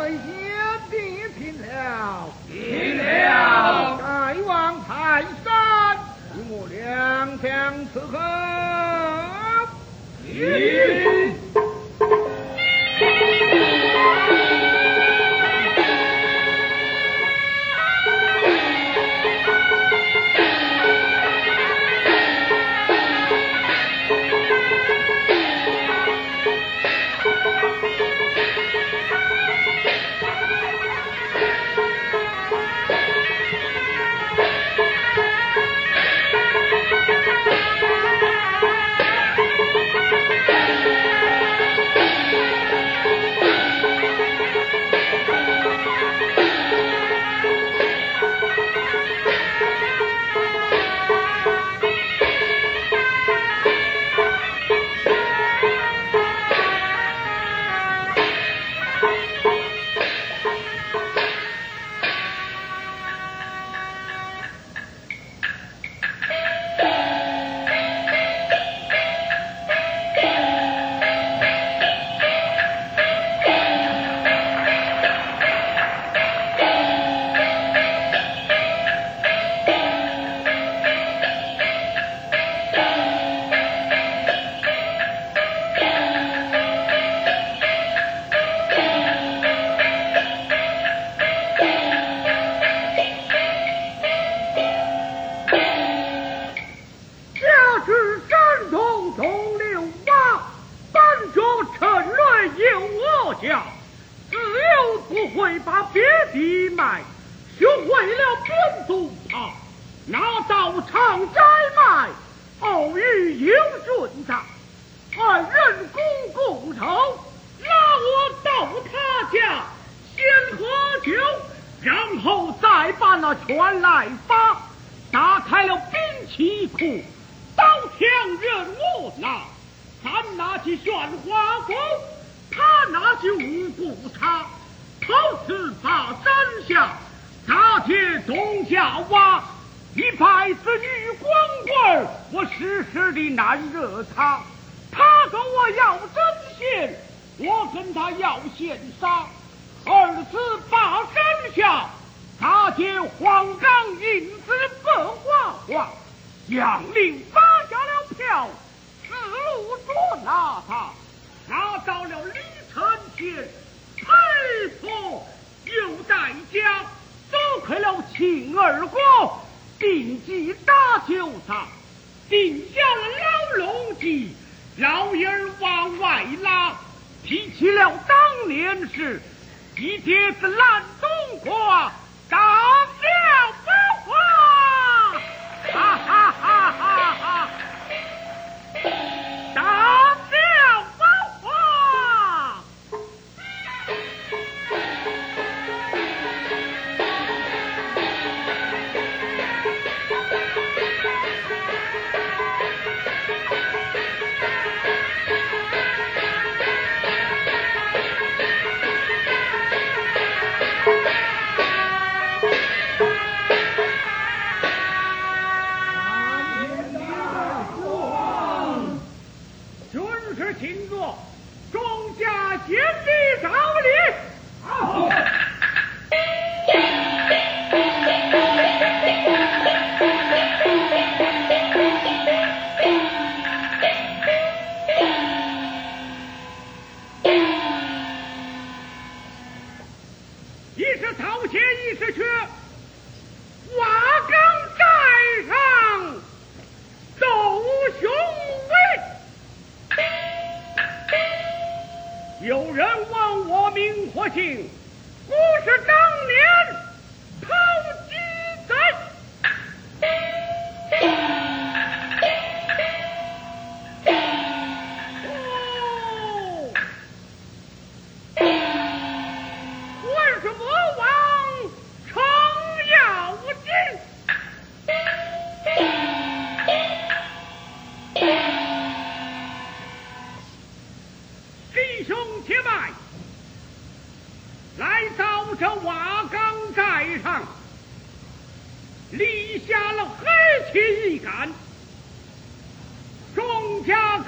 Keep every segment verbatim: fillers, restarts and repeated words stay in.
为先帝听了， 听了。 大王泰山，与我两相伺候。 咦。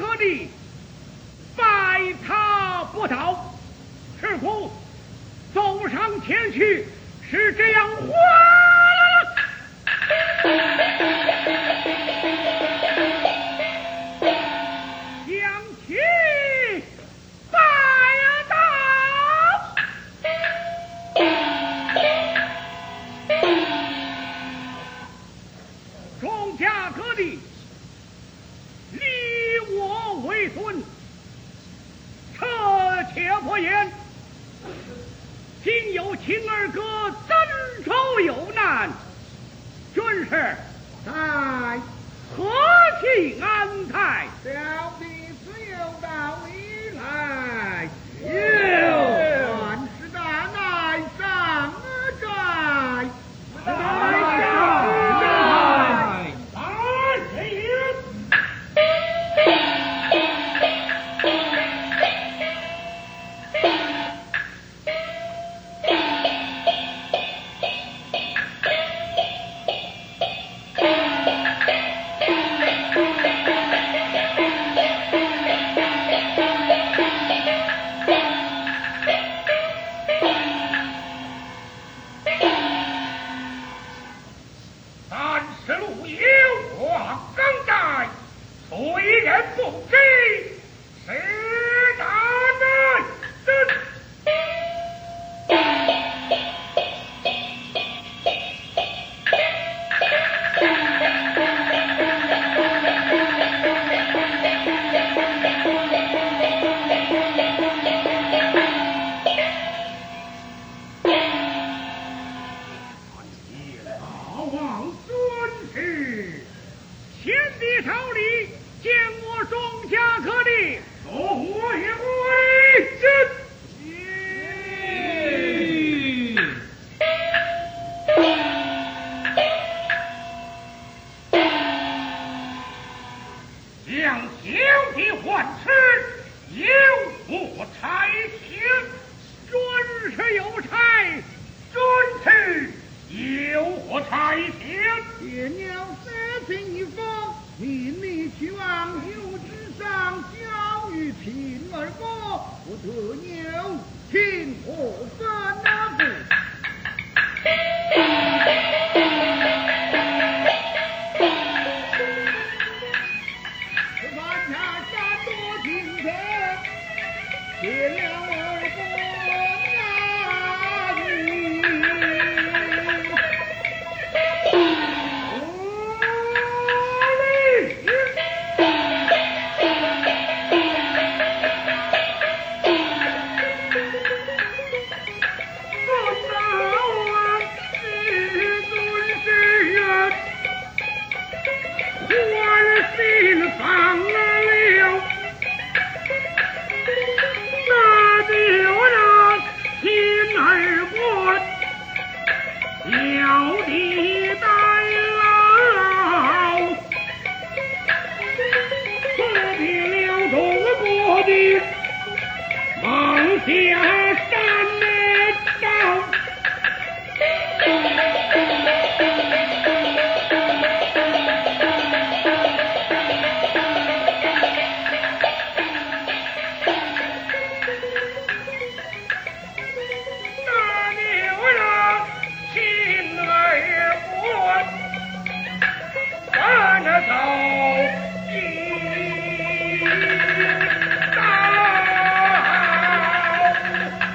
拜他不到，是故奏前去，是这样哗将其拜倒。众家各地离我为尊，撤且不言。今有秦二哥真仇有难，军士在何其安泰？ 小弟自有道理来。 有万事大乃上寨， 在上寨，来人！但是路有望刚在，虽人不知，是大难真。大王尊师，先帝朝礼，见我众家各地，送我一回真。将小弟换吃，有我差遣，准是有差，准是有何差遣？ 爹娘设定一封，命你去王丘之上教育平儿哥，我得有情何分啊不？万下山多今天，爹娘儿哥难遇。下山来到。那牛郎亲儿国，把那走一道。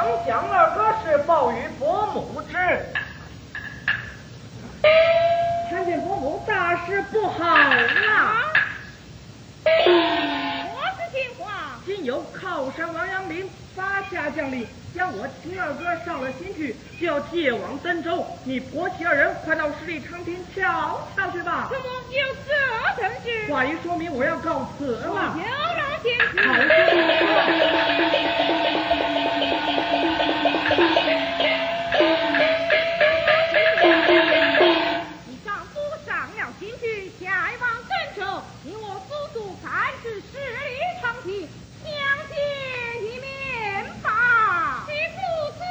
江二哥是报与伯母之。 看见伯母大事不好了。 我是听话。 今有靠山王阳明发下将令，将我秦二哥上了刑具，就要借往登州。你婆媳二人快到十里长亭瞧瞧去吧。 怎么有这等事？ 话一说明，我要告辞了。 有劳先生。 好你丈夫上了刑具，下往登州，你我足足三至十里长亭，相见一面吧。岂不随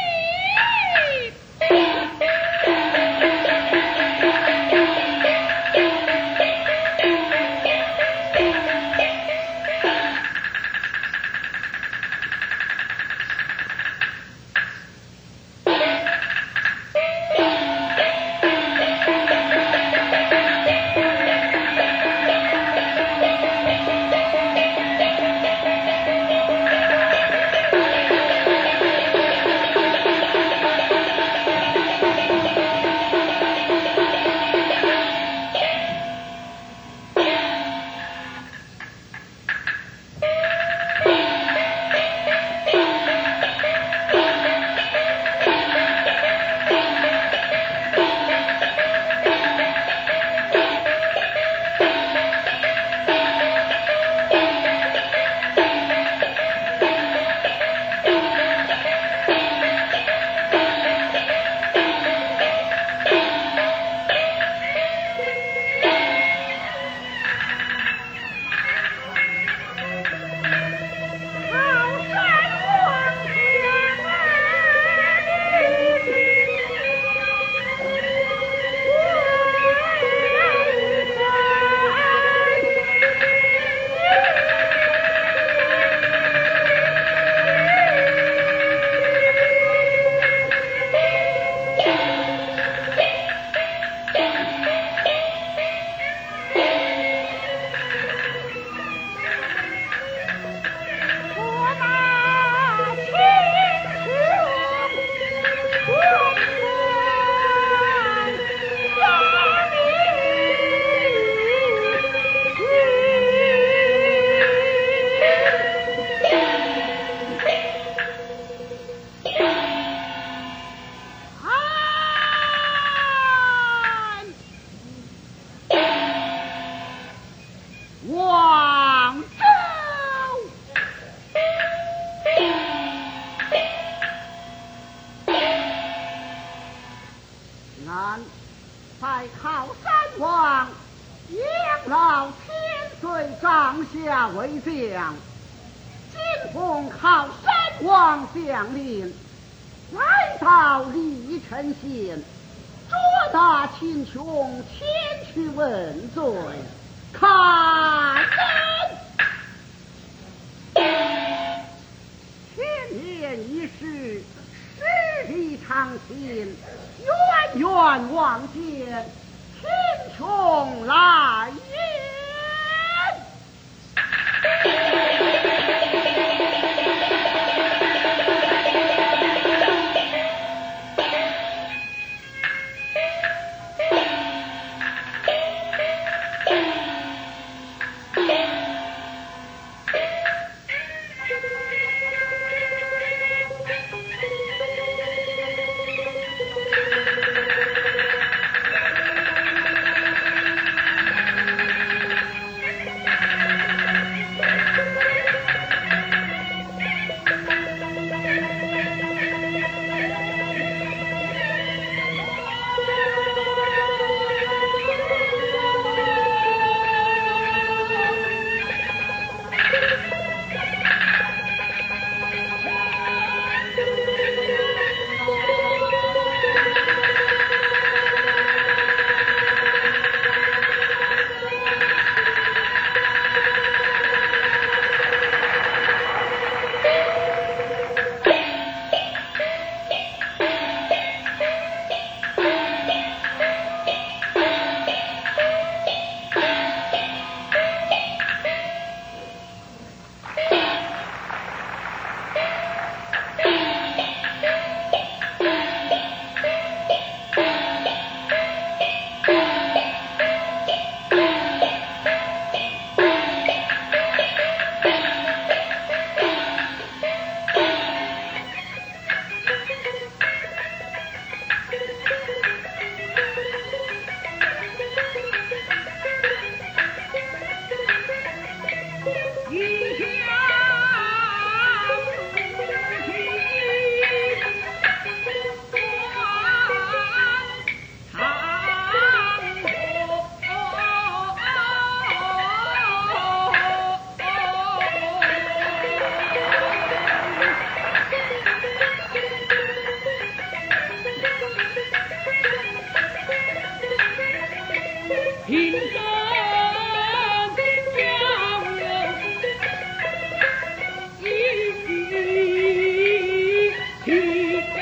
在靠山王养老千岁帐下为将，今奉靠山王将令，来到李城县，捉拿秦琼前去问罪。看人千年一世，十里长亭，远远望见秦琼来也。 平生交友一举情同。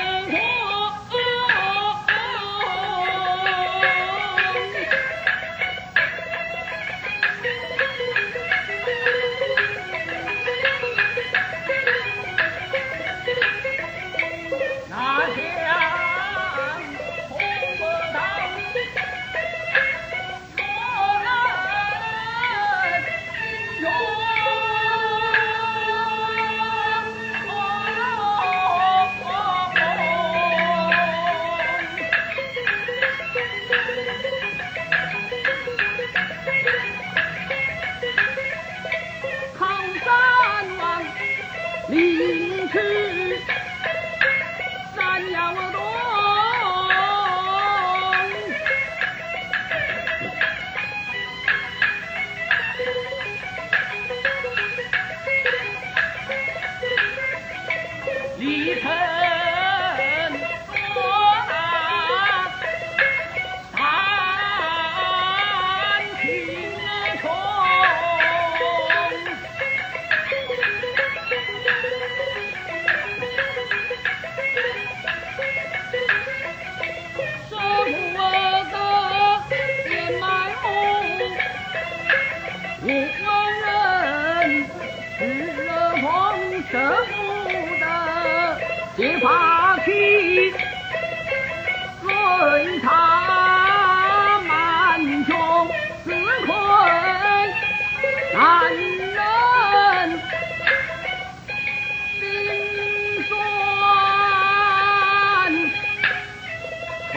领去山摇动，李成说那三秦琼。我王人是风神府的结发器，论他满穷自困难人心酸痛。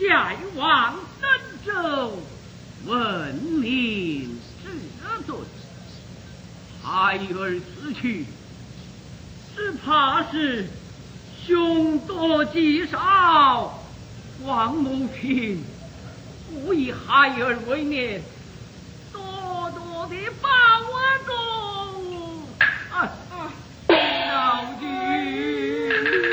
再往深州闻名至尊，孩儿此去，只怕是凶多吉少。王母亲，勿以孩儿为念，多多的保重。啊啊！老君。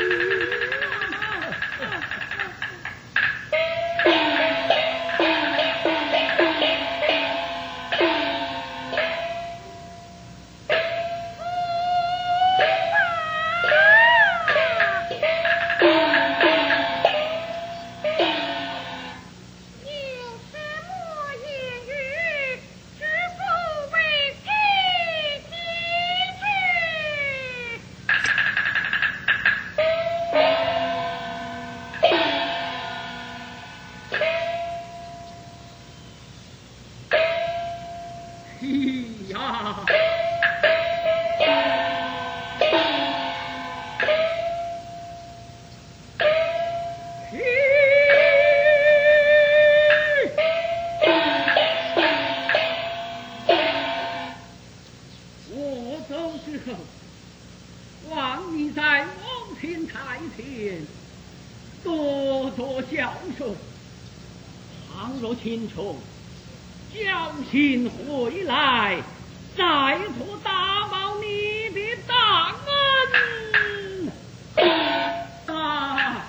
秦琼侥幸回来，再做大报你的大恩。啊！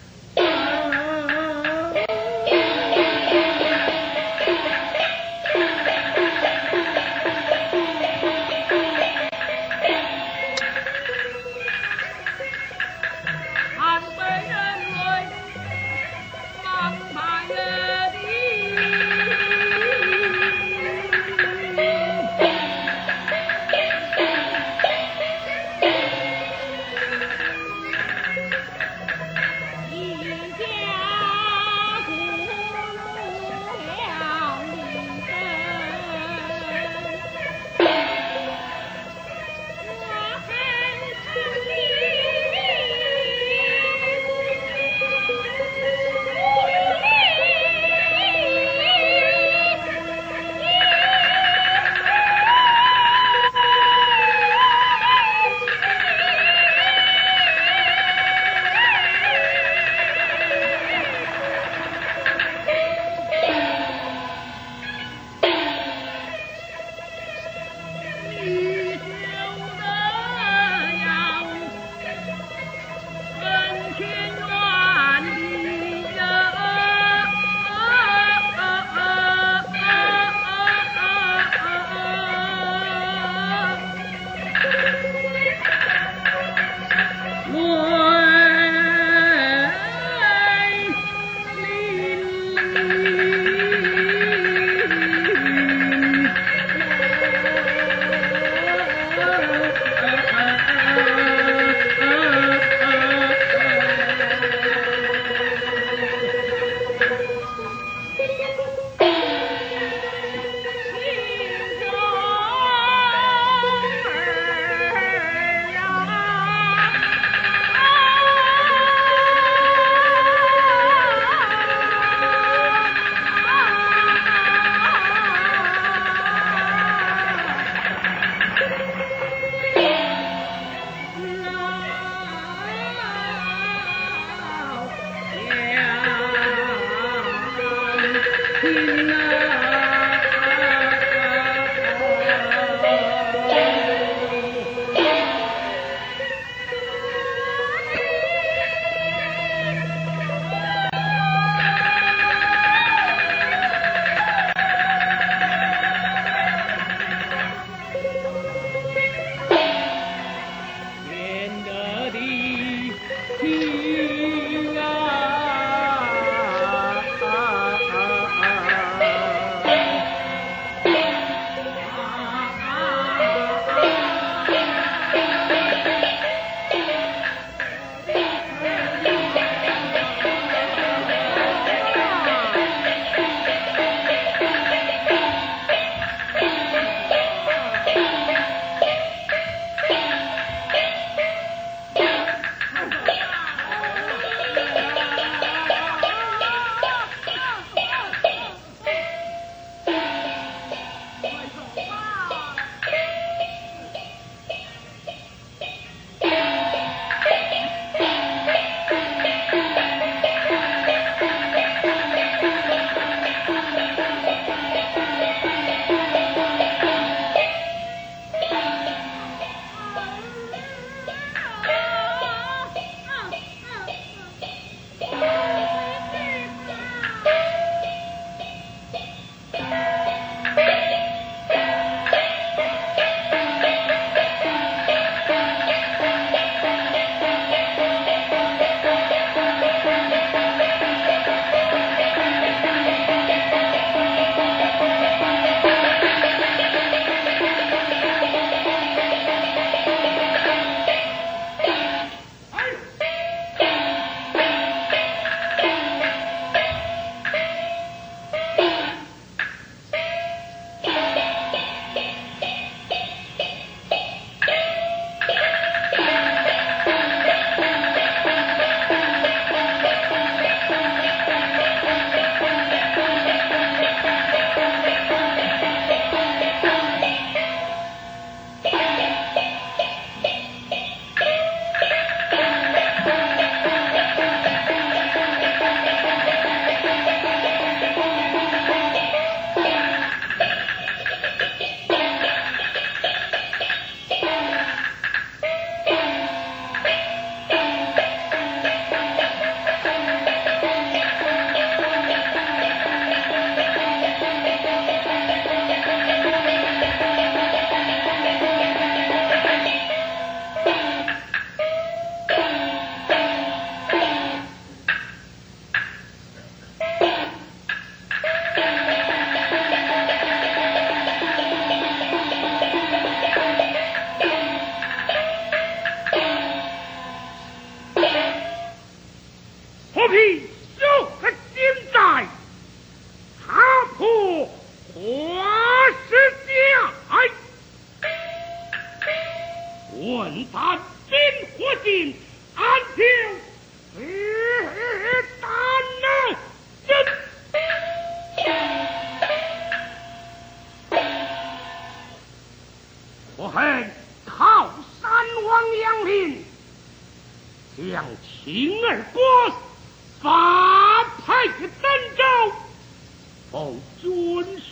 安北人为王八人的。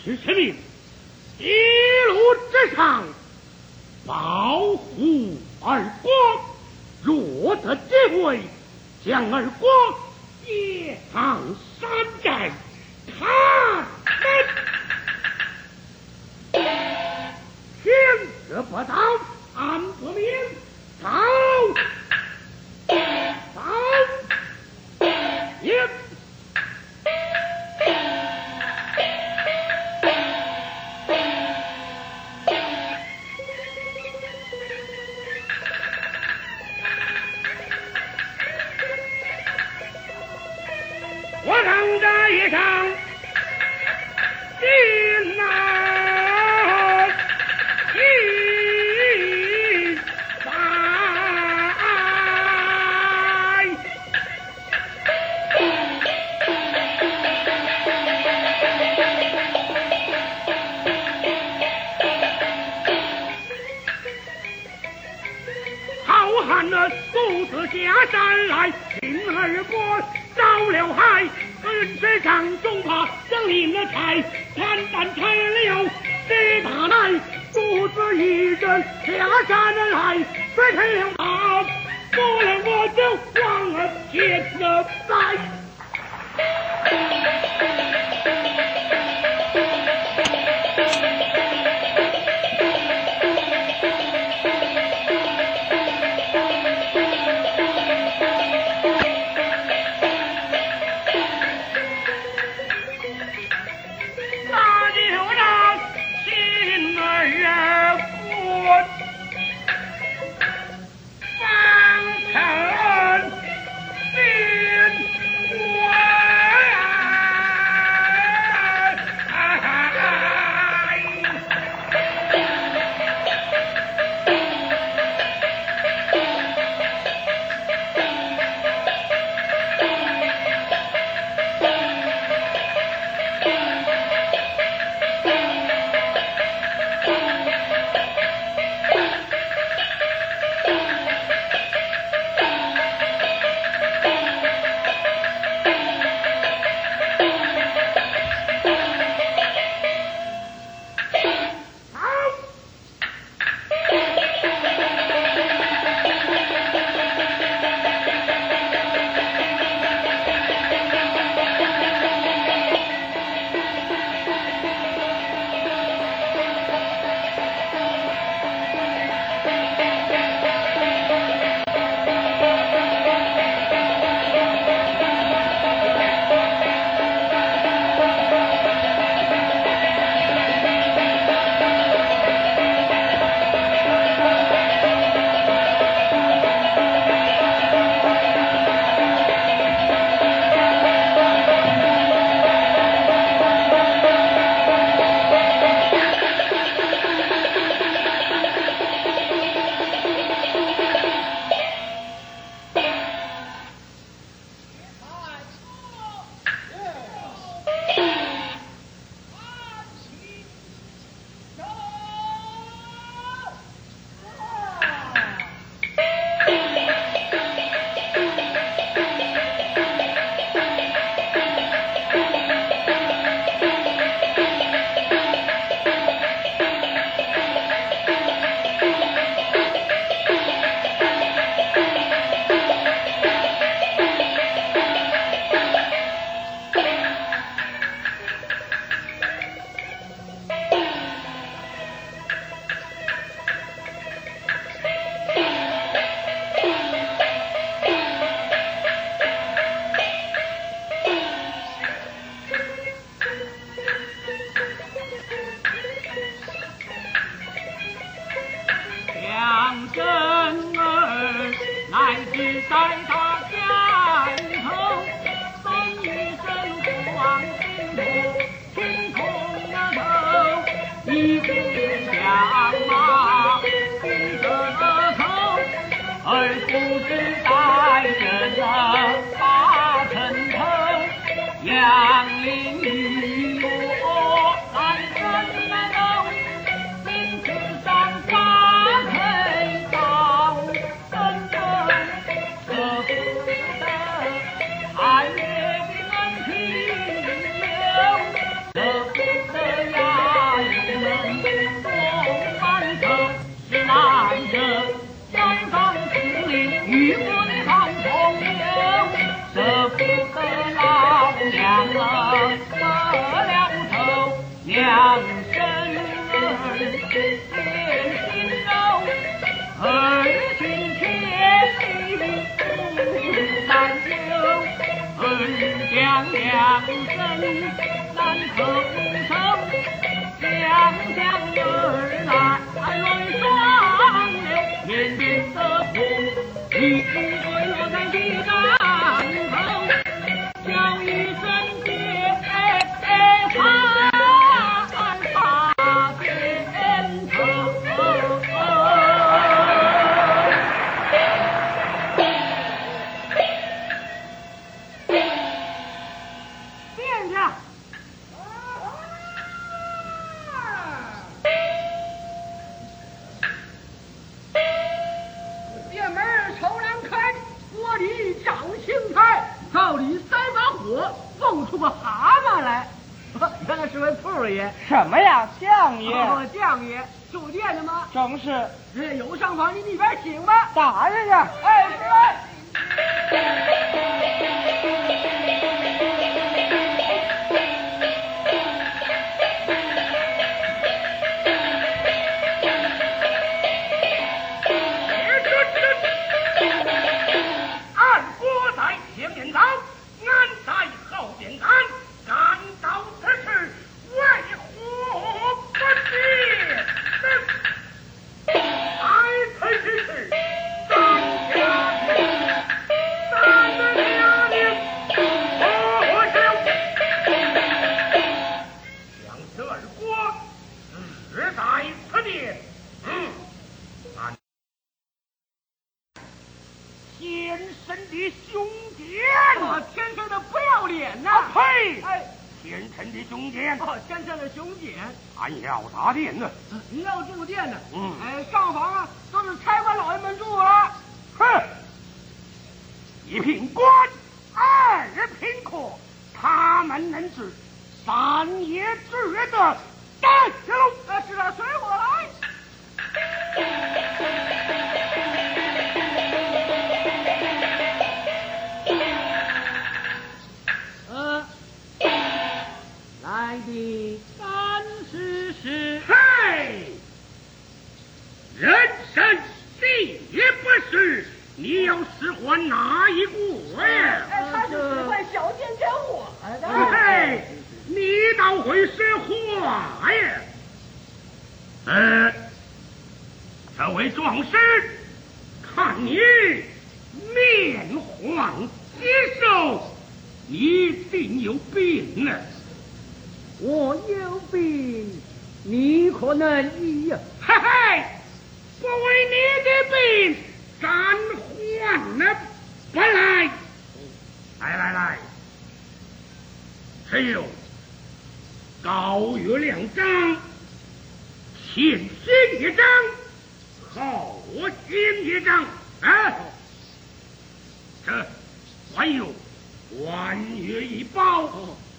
是臣命，一路之上保护二国，若得机会，将二国也上山寨，他们天色不早，俺不免走走也。我等在夜上进来一拜，好汉的独自下山来，秦二国着了害，本身上总怕生灵的财，惨淡拆了谁他来，独自一人下山来，谁成了他，不然我就忘了天的灾。 爱月的恩情有，舍不得呀。 娘儿得了头，娘生儿见心肉，儿行千里不三秋，儿将娘生难口愁，想想儿来泪双流，绵绵的苦，一滴水落在地上头，叫一声爹，他他点头。 殿下， 殿门抽然开，锅里长青菜，灶里塞把火，蹦出个蛤蟆来。原来是位兔爷。 什么呀，相爷？ 哦，将爷，住店的吗？ 正是。 呃，有上房，你里边请吧。 打人呀！ 哎，是来。 俺国在前面走，俺在后边赶，赶到此时为何不见？哎，此时是咱家的，咱们家的何首？将此二国是在此地，嗯，俺天生的兄弟。 啊，天生的不要脸呐！ 啊呸！ 哎， 天生的兄弟， 哦，天生的兄弟， 俺要打店呢。 你要住店呢？ 嗯哎，上房啊，都是差官老爷们住了。 哼，一品官，二品客，他们能治，三也治得。带下路。 啊，是啊，随我来。呃，来的三十是。 嘿，人生地也不是，你要使唤哪一国呀？ 哎，他是使唤小贱人我的。 嘿，你倒会说话呀！呃，这位壮士，看你面黄肌瘦，一定有病呢。 我有病，你可能医呀？ 嘿嘿，不为你的病，咱换了不来。来来来，只有高月两张，前心一张，后心一张啊！这还有官月一包，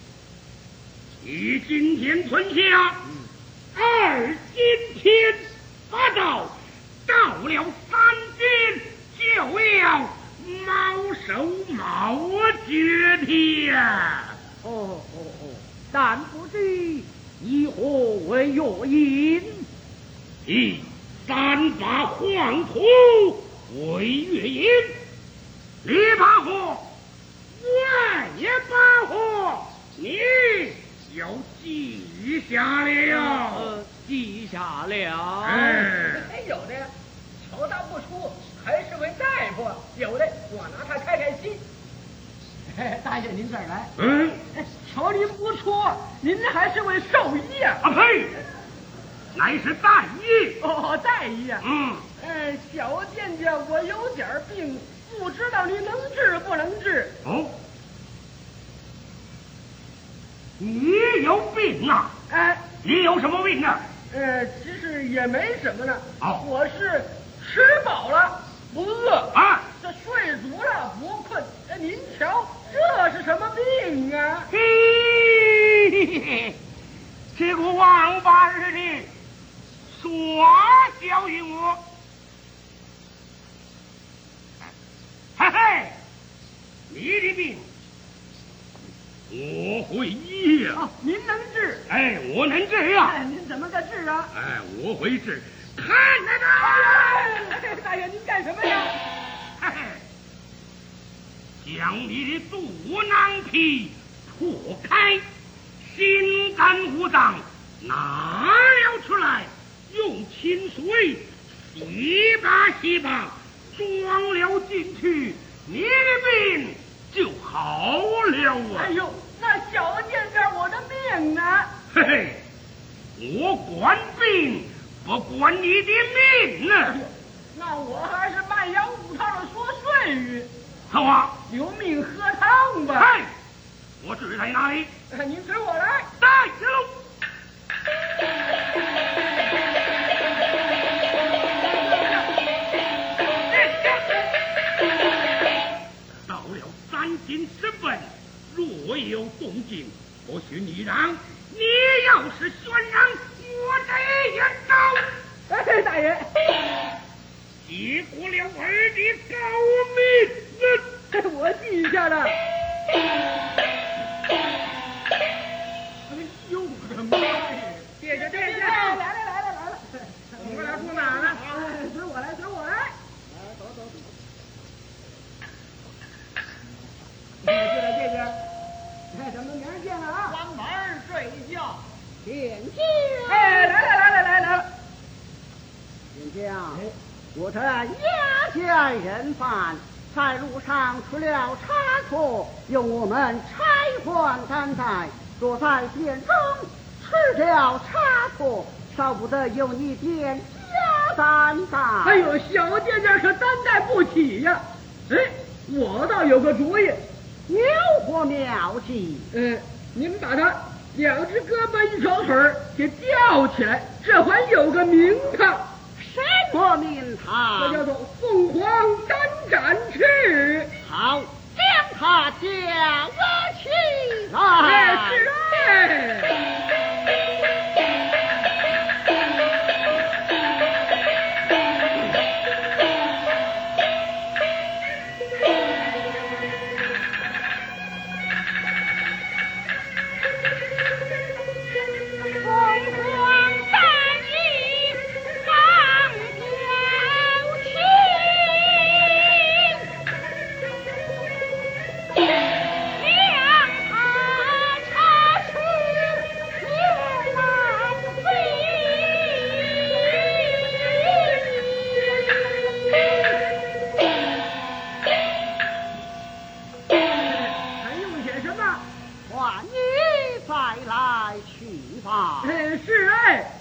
一今天存下，二今天发到，到了三斤就要毛手毛脚的呀！ 哦哦哦，但不知以何为原因？ 以三把黄土为原因，一把火，万一把火，你要记下了。 呃，记下了。 哎， 哎，有的求他不出，还是位大夫；有的我拿他开开心。大爷，您这儿来。 嗯， 瞧您不出，您还是位兽医呀？ 啊呸，乃是大医。 哦，大医呀。 嗯， 呃，小贱家我有点病，不知道您能治不能治？ 哦，你有病呐？ 哎， 你有什么病呢？ 呃，其实也没什么呢。 哦我是吃饱了不饿啊， 这睡足了不困。哎，您瞧，这是什么病啊？ 嘿嘿嘿，这个王八日的耍教于我，嘿嘿，你的病我会医呀、 啊，您能治？ 哎，我能治呀、 哎，您怎么个治啊？ 哎，我会治。看那个， 哎，大爷，您干什么呀？ 嘿嘿，将你的肚囊皮破开，心肝五脏拿了出来，用清水洗吧洗吧，装了进去，你的病就好了啊！ 哎呦，那小贱人我的命呢？ 嘿嘿，我管病不管你的命呢。 那我还是慢摇五套的说顺语， 好啊， 留命喝汤吧。 哎，我治在哪里？ 哎，您随我来。 带着喽。到了三更时分，若有动静，不许你让。你要是宣让，我这也告。 哎，大爷， 结果了儿的高明， 我记下了。 哎呦我的妈呀！ 谢谢谢谢，来了来了来了， 你们俩住哪儿呢？ 哎，随我来随我来。 走走走。 谢谢谢谢，哎，咱们明儿见了啊。 关门睡觉。 点将，哎，来了来了来了。点将，我这押解人犯在路上出了差错，由我们差官担待。若在殿中吃了差错，少不得有你点加担待。 哎呦，小贱人可担待不起呀！哎，我倒有个主意。 有何妙计？ 嗯，您把他两只胳膊一条腿儿给吊起来，这还有个名堂。 什么名堂？ 这叫做凤凰单展翅。 好，将他架起来。 哎，是哎。哎，是哎。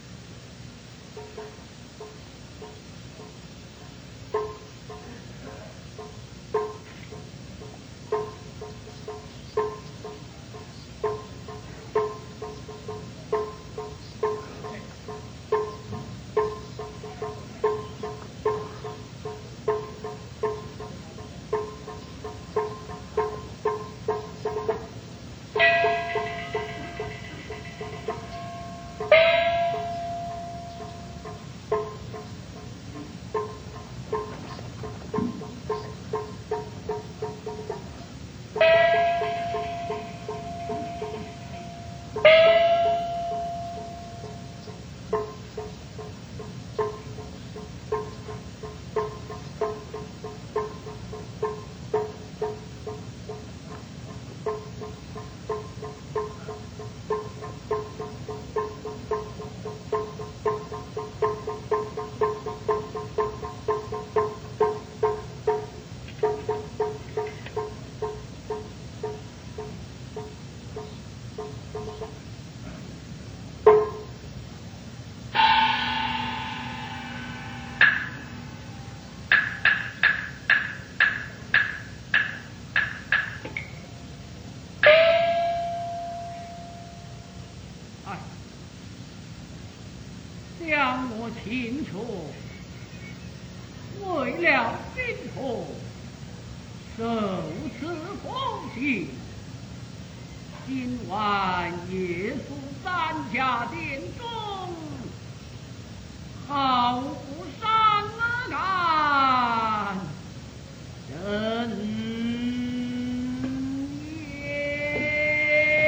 将我清楚，为了金徒受此风气，今晚夜宿三家殿中，毫不伤感，人也。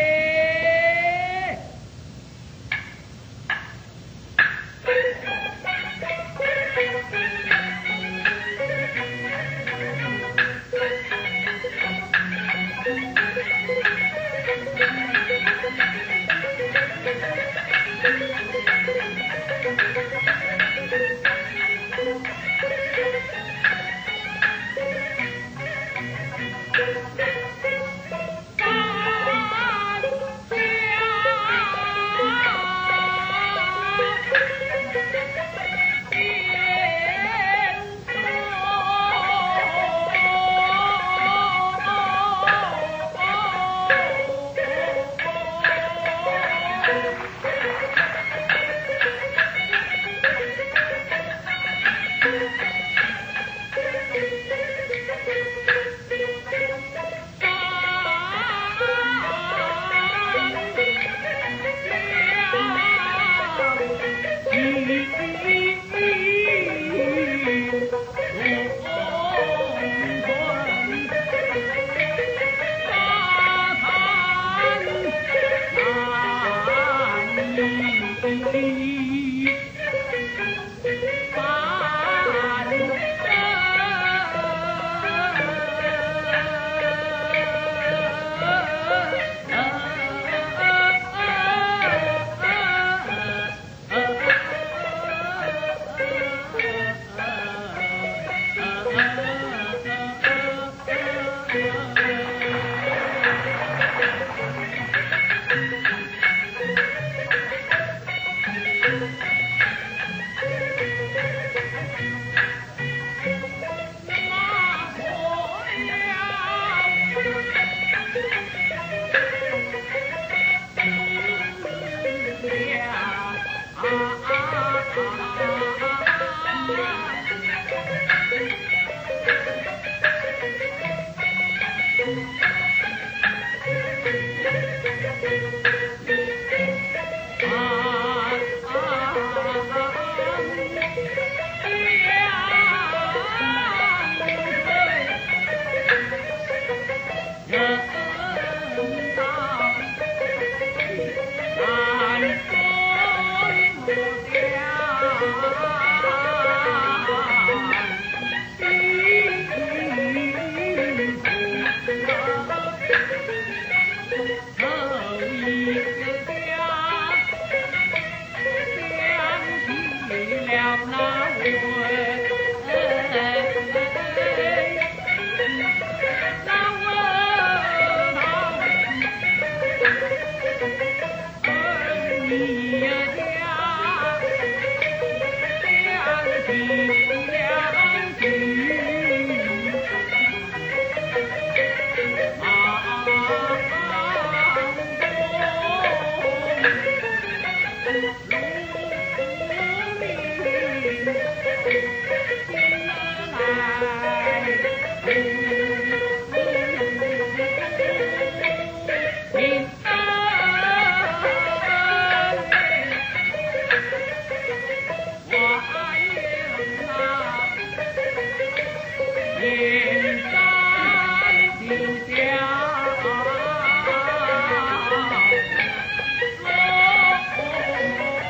天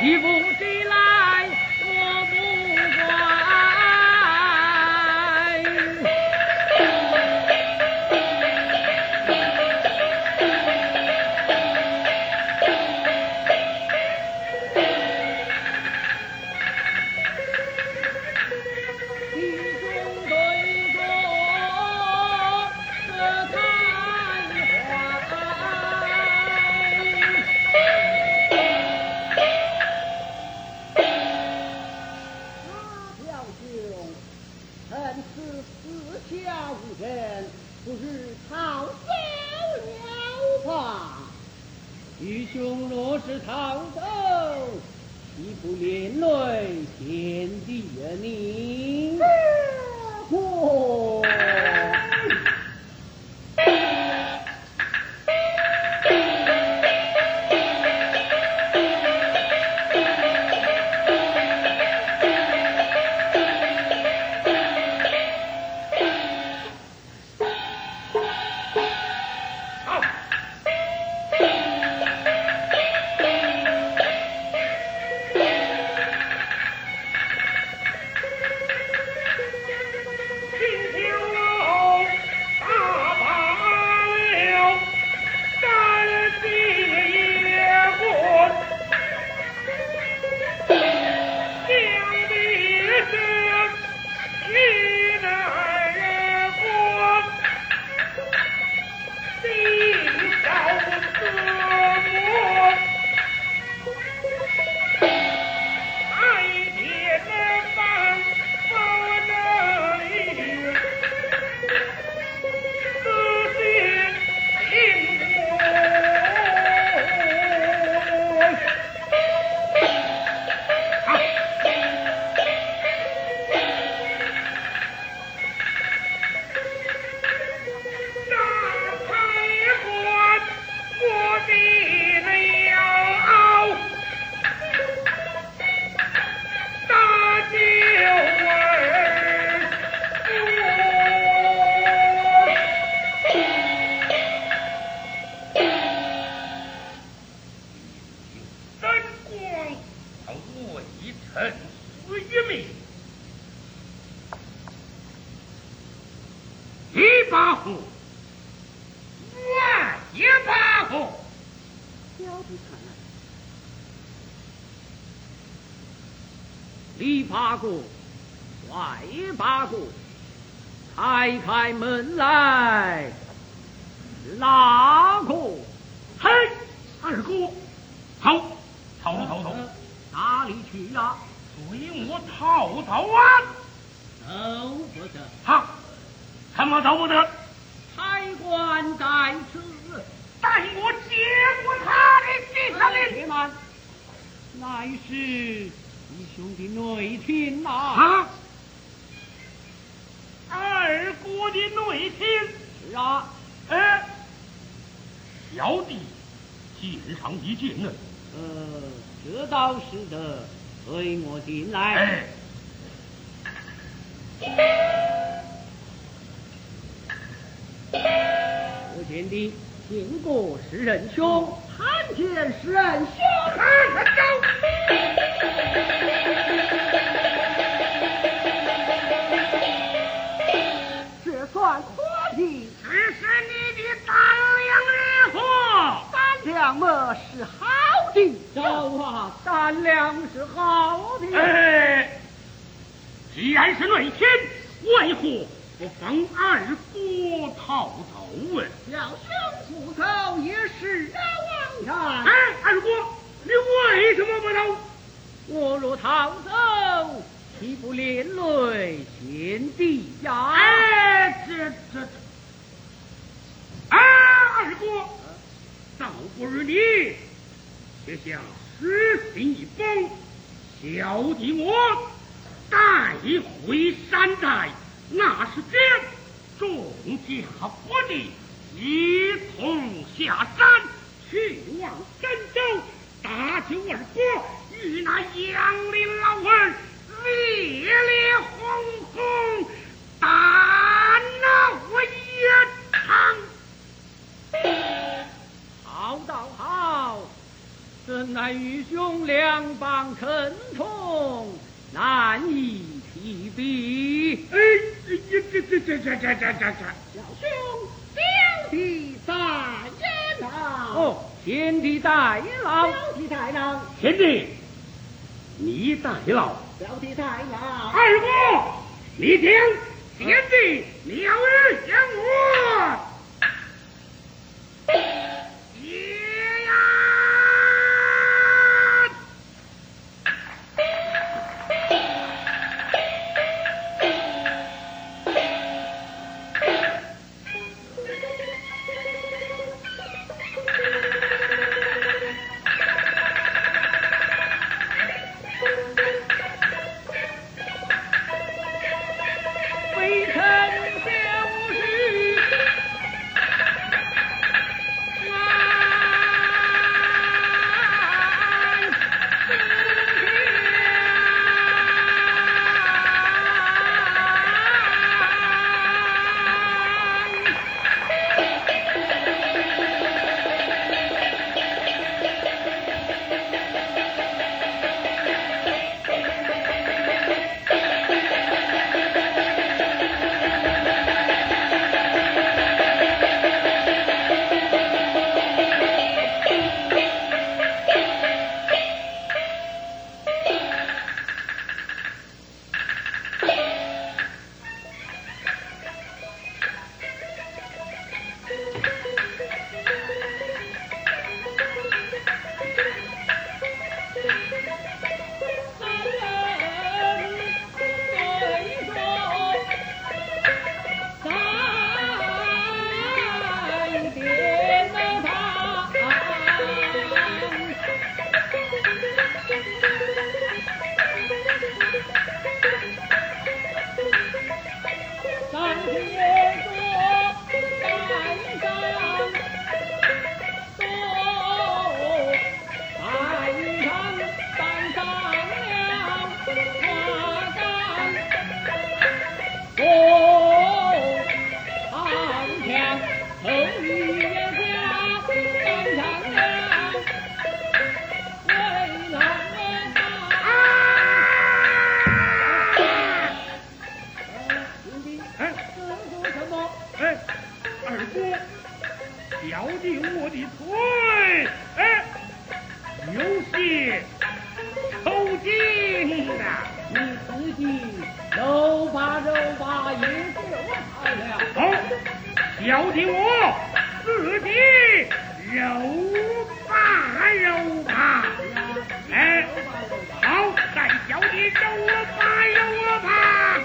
一步之来我不管。愚兄若是逃走，岂不连累天地啊你？我。里八股，外八股，开开门来，是哪个？ 嘿，二哥，逃，逃逃逃， 哪里去呀、啊？ 随我逃走啊！ 走不得。 好，怎么走不得？ 差官在此， 带我接过他的地上令。 且慢，乃是义兄的内亲啊！ 啊！二哥的内亲。 是啊。 哎，小弟见上一见呢。 呃，这倒是的，随我进来。 哎。 我见的经过是仁兄， 参见是仁兄。 看走。 这算何意？ 这是你的胆量如何？ 胆量么是好的。 走啊，胆量是好的。 哎，既然是内亲，为何不放二哥逃走啊？ 小兄不走也是枉然。 哎，二哥，你为什么不走？ 我若逃走，岂不连累贤弟呀？ 哎，这这这，哎，二哥，倒不如你写下诗信一封，小弟我带回山寨，那是将众家伙的一同下山，去往儋州，大救二哥与那杨林老儿烈烈轰轰，大闹一场。 好道好， 真乃与兄两邦称同，难以匹比。 哎，这这这这这这这这这， 老兄，小弟在焉呐？ 哦，贤弟代劳。 小弟在劳。 贤弟，你代劳。 小弟在劳。 二哥，你听，贤弟了儿相我。也呀！ 微臣小婿。小弟我的腿，哎，有些抽筋呐。 你自己揉吧揉吧也就好了。 好，小弟我自己揉吧揉吧。哎，好，带小弟揉吧揉吧。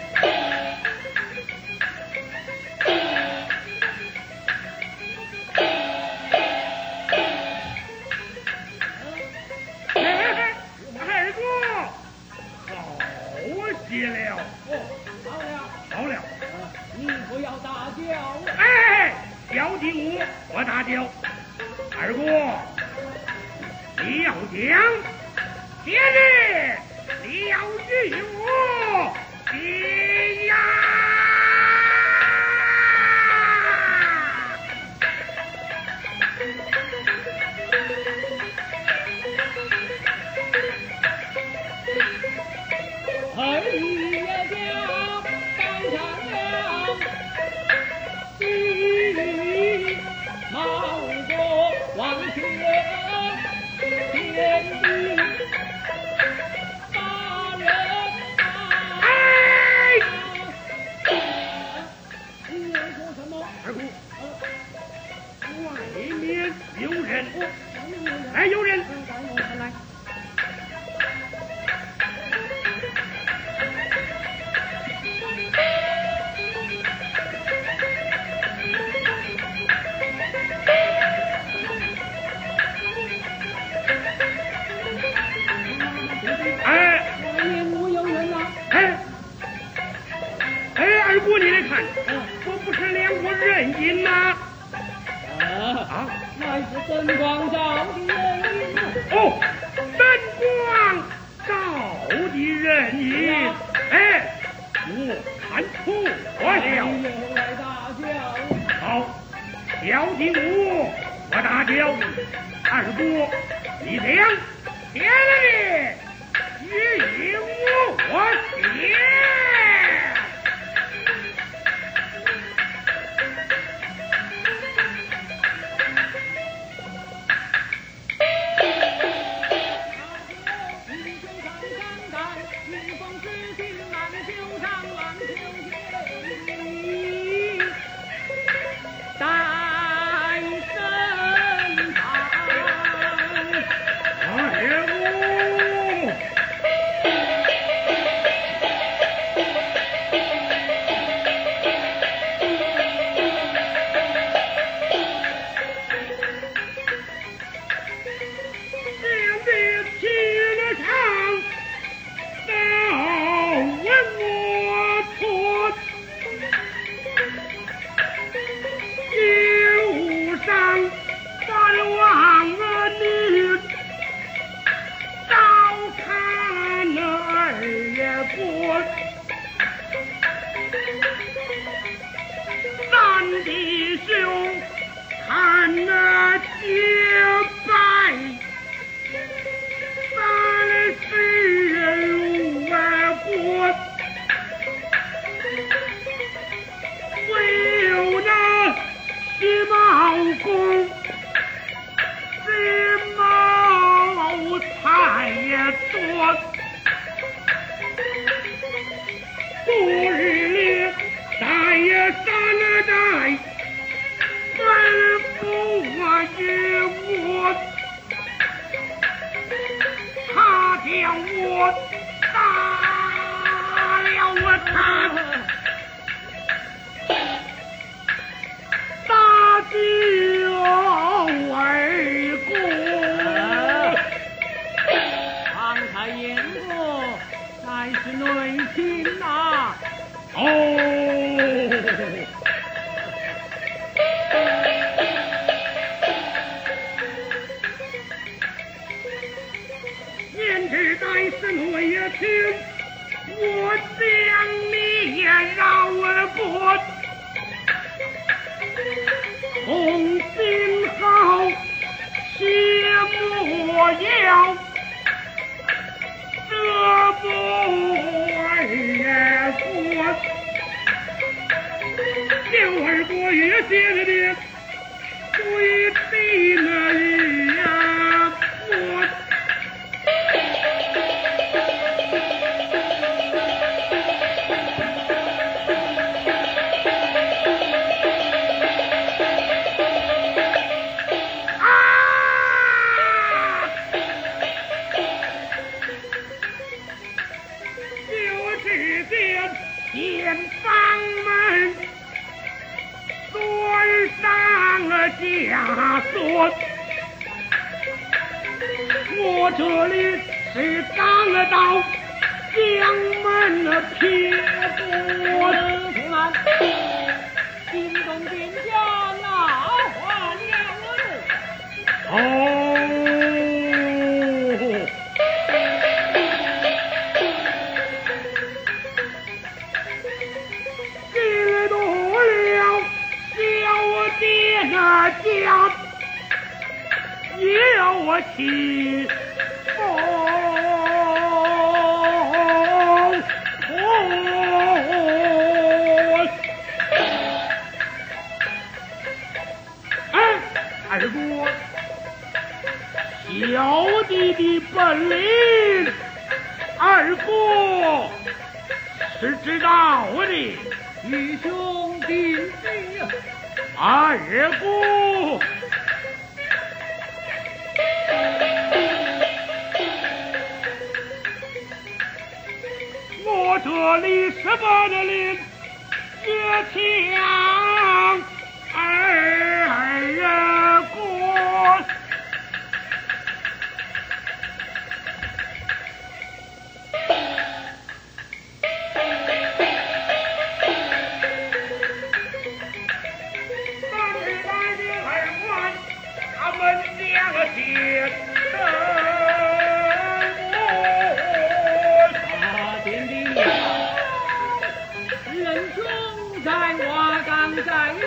谢了， 哦，好了， 好了， 呃，你不要大叫。 哎，小弟我我大叫，二哥，你要讲，今日你要与我一呀。 二爷家赶上了地毛国王权天地大人啊！ 哎， 你要说什么？ 二姑，外面有人， 哦， 哎，有人。 来。 哎， 外面没有人呐。 哎，哎，二姑你来看，我不是两国人影吗？ 啊啊， 乃是灯光照的人影。 哦，灯光照的人影。哎，我看错了。 又来大叫。 好，小弟我我大叫，二姑你俩天了你与我血。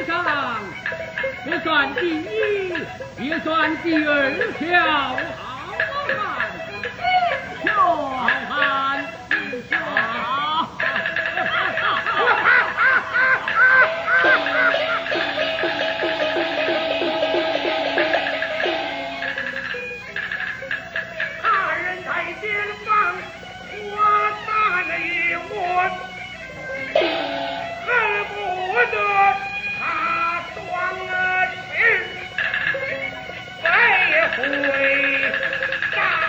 不算第一，也算第二条好。 先锋，我打了一我，恨不得他双翅飞回大。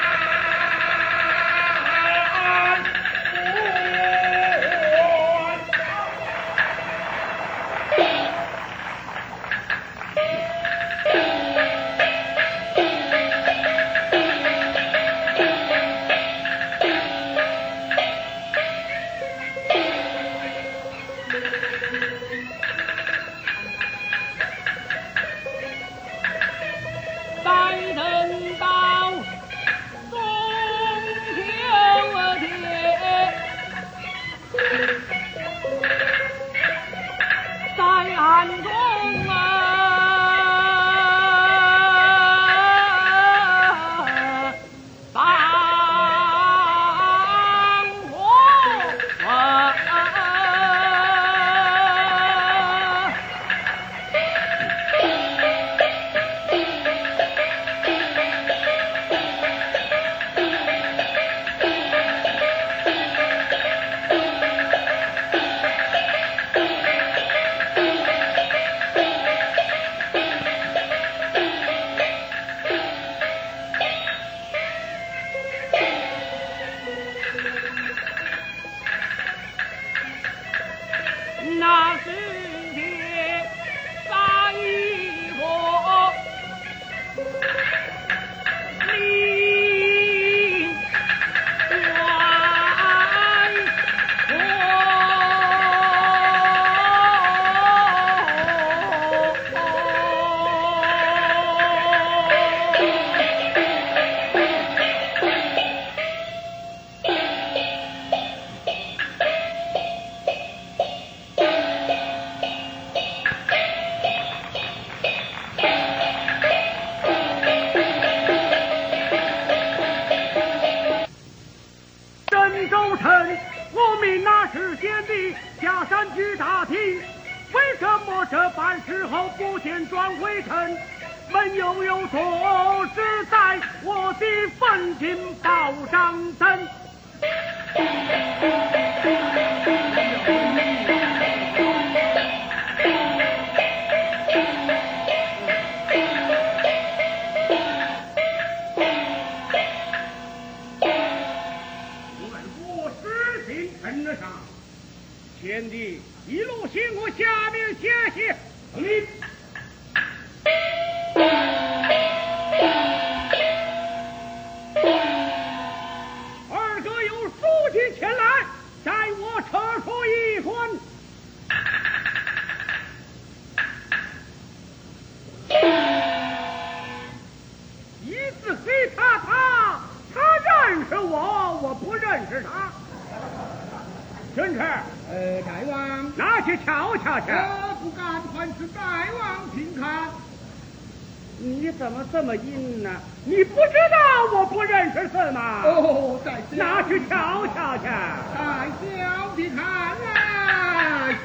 贤弟一路行，我下面谢谢你。二哥有书信前来，待我撤出一关。一字黑他他，他认识我，我不认识他。真是， 呃，大王， 拿去瞧瞧去。 我不敢还是大王听看。 你怎么这么阴呢？你不知道我不认识是吗？ 哦，在拿去瞧瞧去。 在小的看来。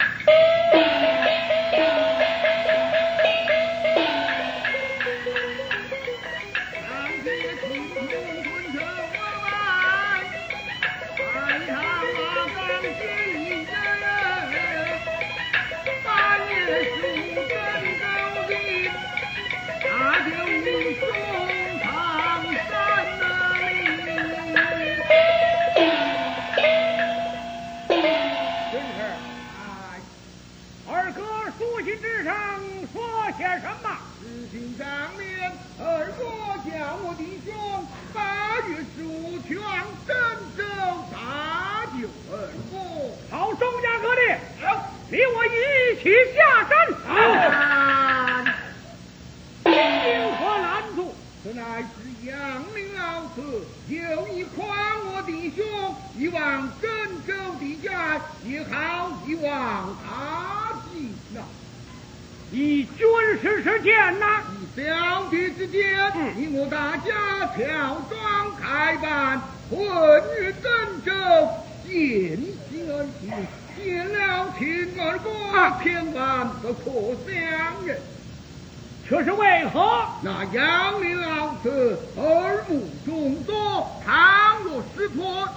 什么？事情上面，二哥叫我弟兄八月十五去往郑州搭救二哥。 好，周家哥弟，好，你我一起下山。好，因何拦住？ 这乃是杨明老子有意诓我弟兄一往郑州地界，也好一往他计呐。 以军事之见呐， 以小弟之见，嗯、你我大家乔装开办，混于郑州，践行而行，见了秦二哥，啊、千万不可相认。 这是为何？ 那杨明老子耳目众多，他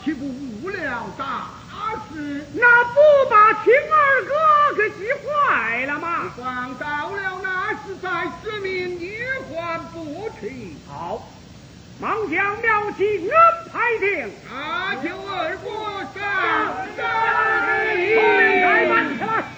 岂不误了大事？ 那不把青儿哥给急坏了吗？ 光到了那时，再使命一还不去。 好，忙将苗旗安排定。 那就二国上山， 统领开办起来。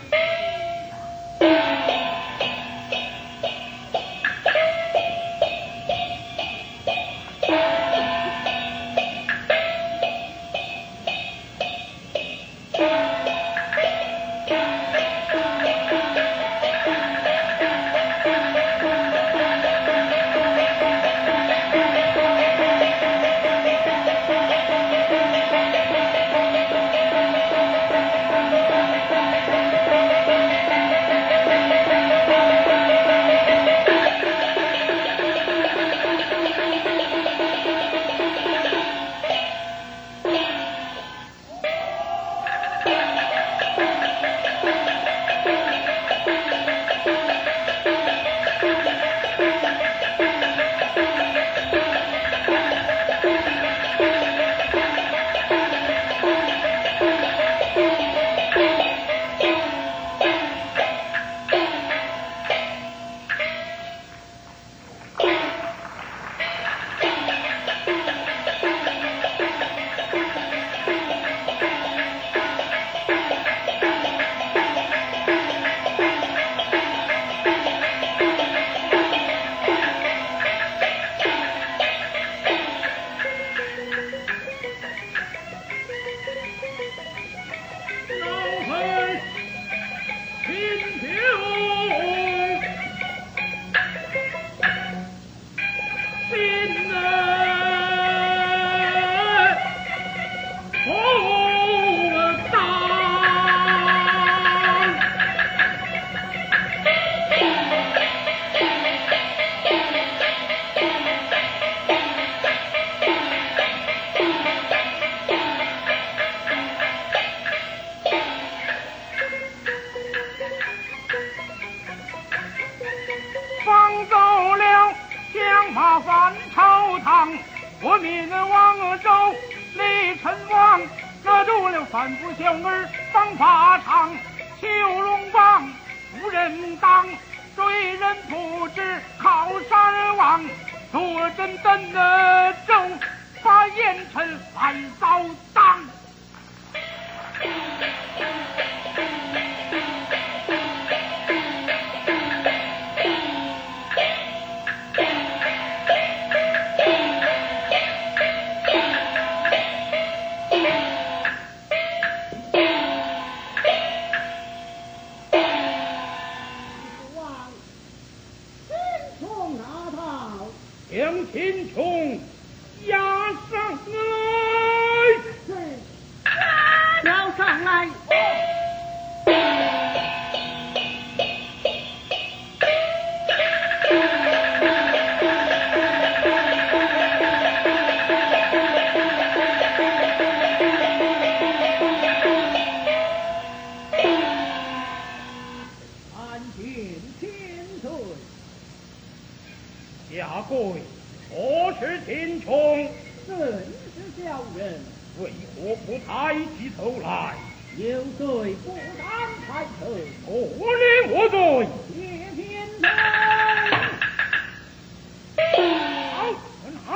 三府小儿方法场，修龙棒无人挡，追人不知靠山而望，坐镇等的州，把烟尘来扫荡。将秦琼押上来， 押上来。 参见千岁。 下跪。何事秦琼？ 正是小人， 为何不抬起头来？ 有罪不敢抬头。 何令我罪？ 谢天尊。 好，很好。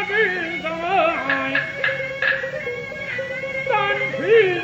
日在三去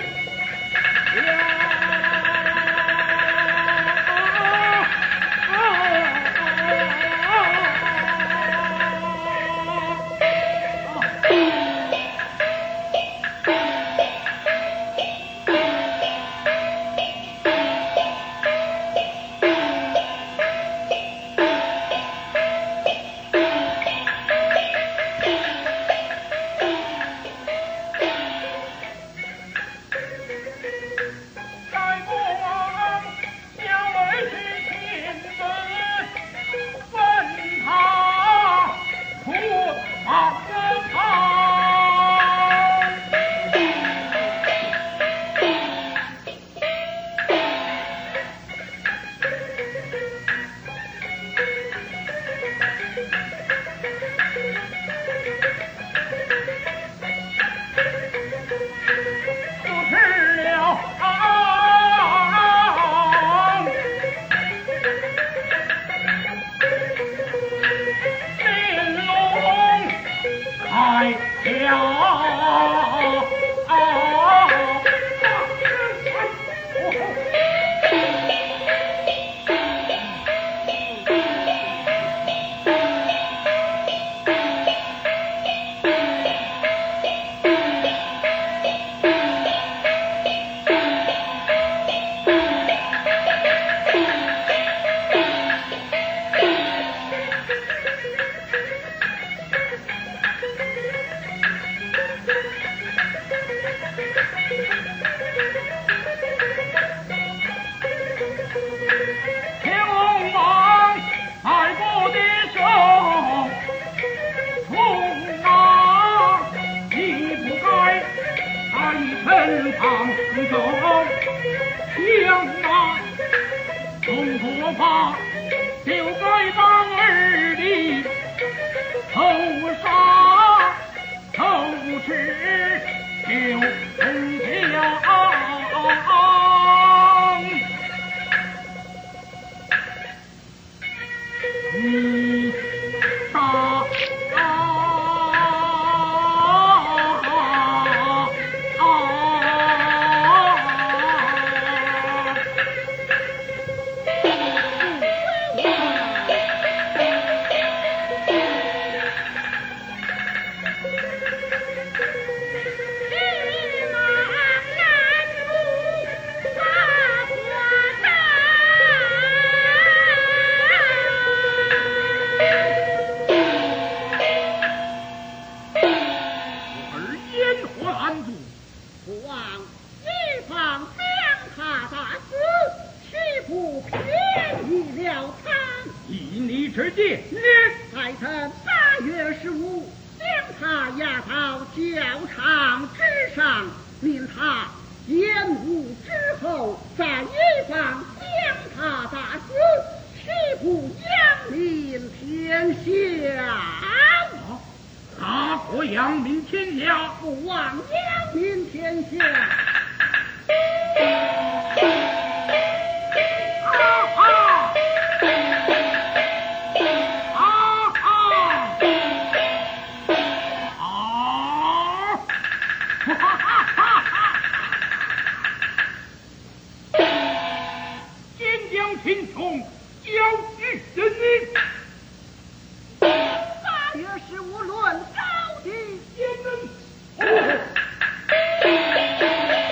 论高低，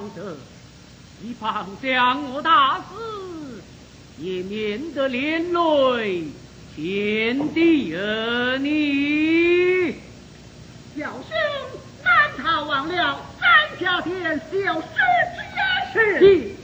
得，以防将我打死，也免得连累天地儿女。小兄难逃忘了三家店小事之事。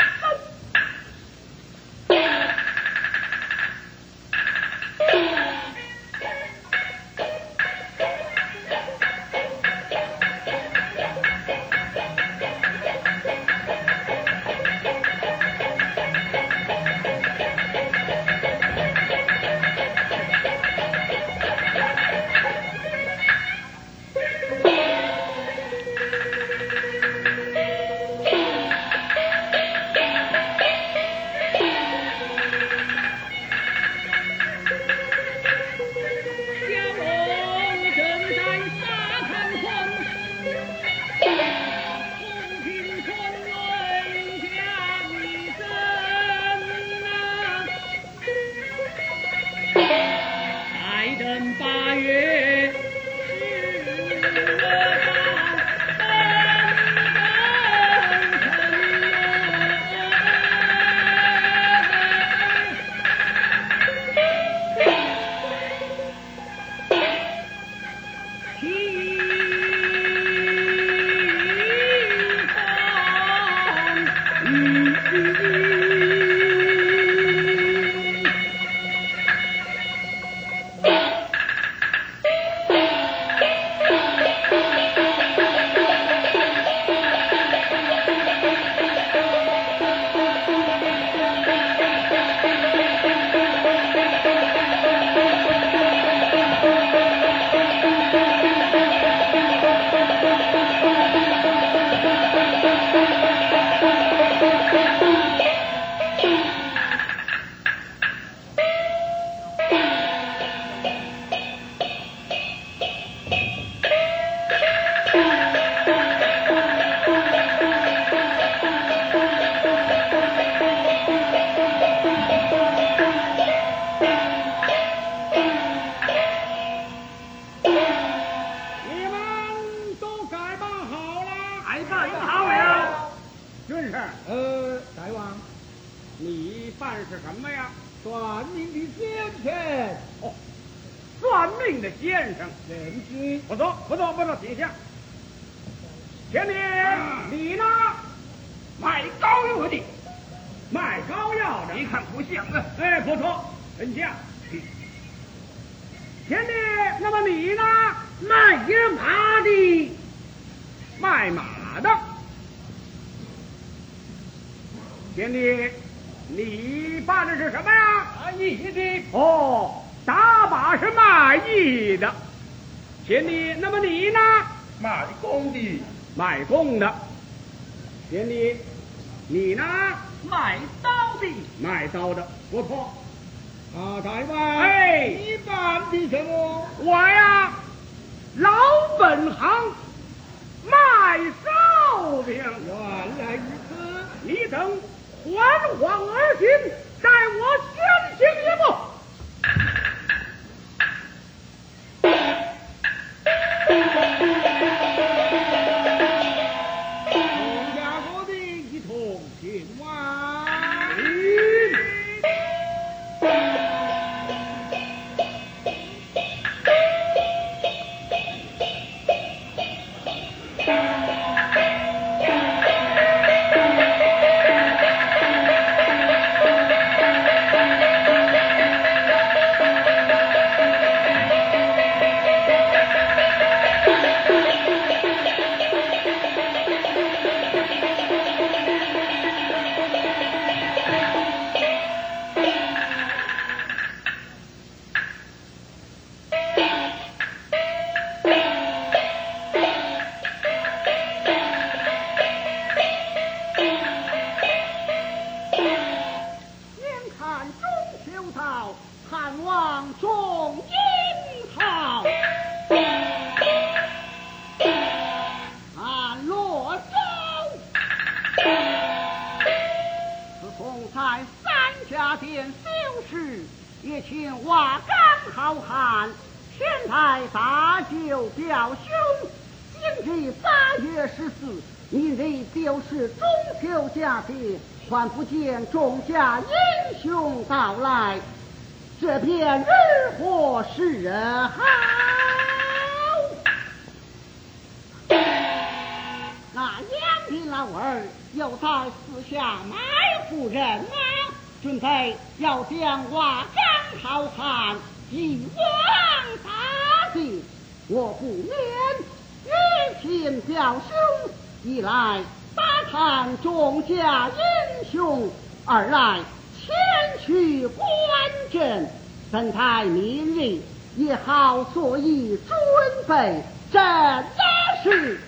卖弓的，贤弟，你呢？ 卖刀的， 卖刀的，不错。 啊，大王， 哎， 你办的什么？ 我呀，老本行，卖烧饼。 原来如此， 你等缓缓而行，待我先行一步。 明日就是中秋佳节，还不见众家英雄到来，这便如何是好？那杨的老儿又在私下埋伏人马，准备要将瓦岗好汉一网打尽。我不免与亲表兄，一来打探众家英雄，二来前去观阵，等待明日也好所以准备这大事。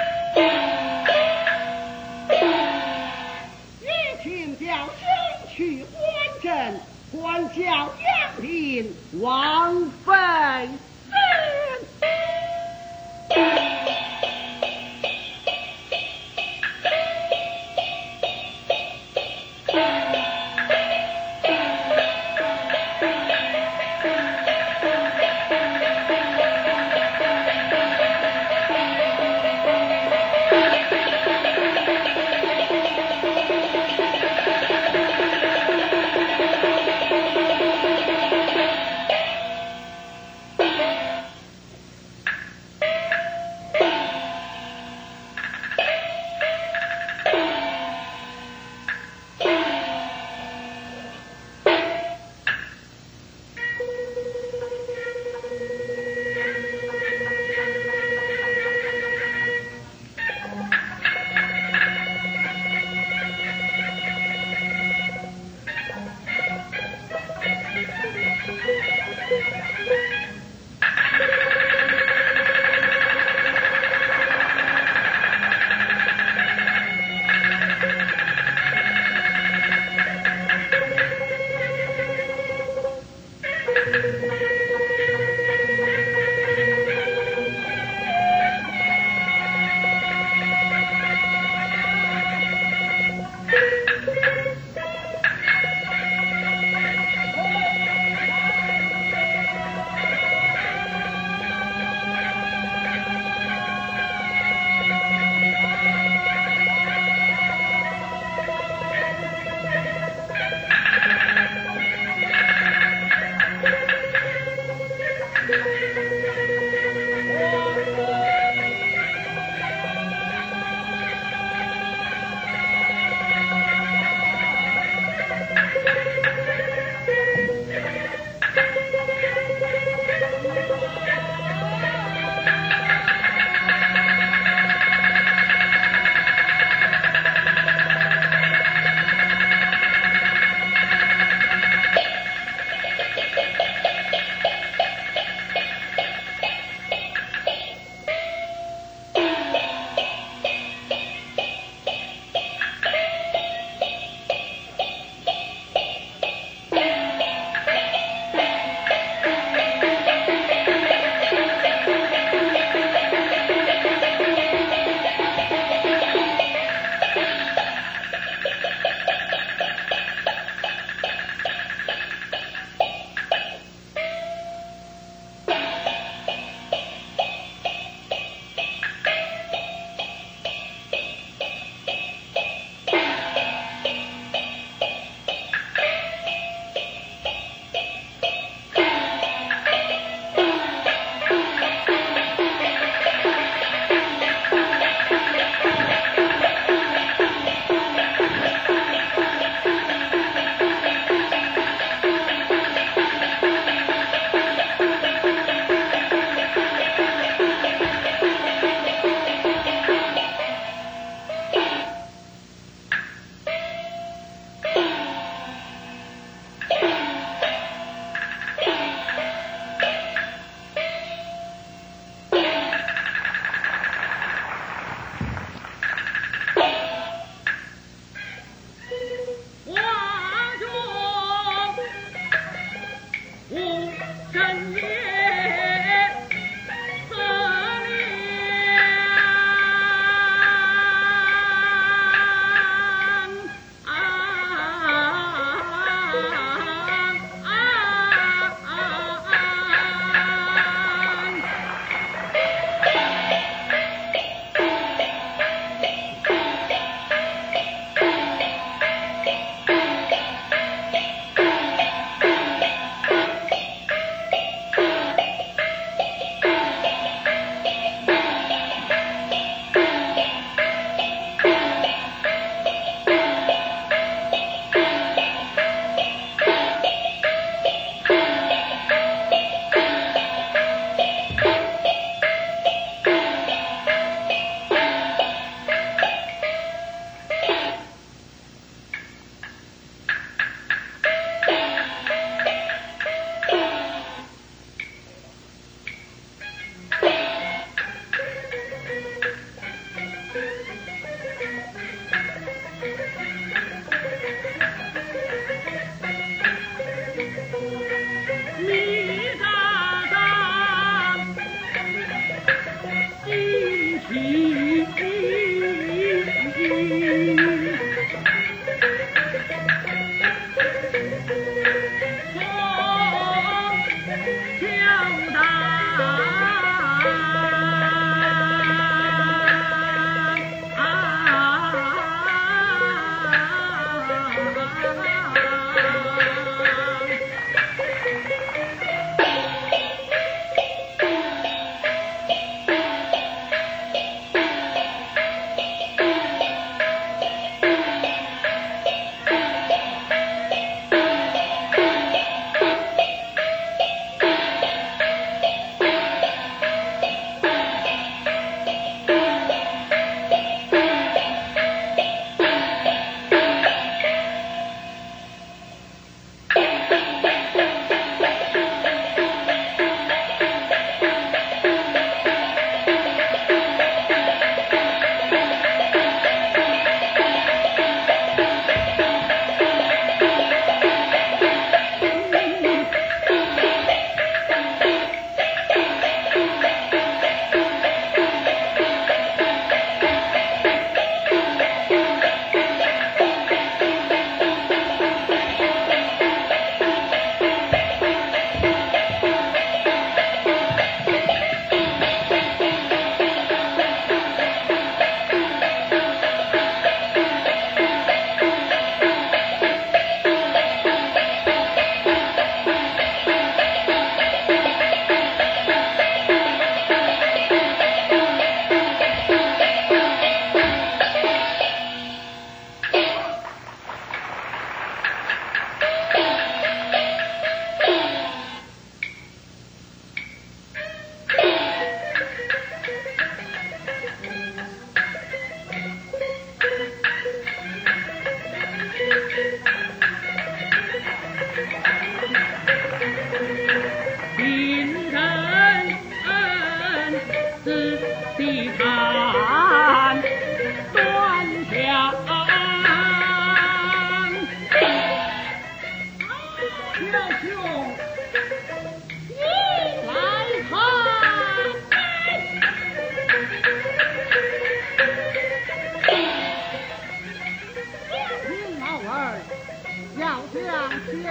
与亲表兄去观阵，管教杨林枉费心。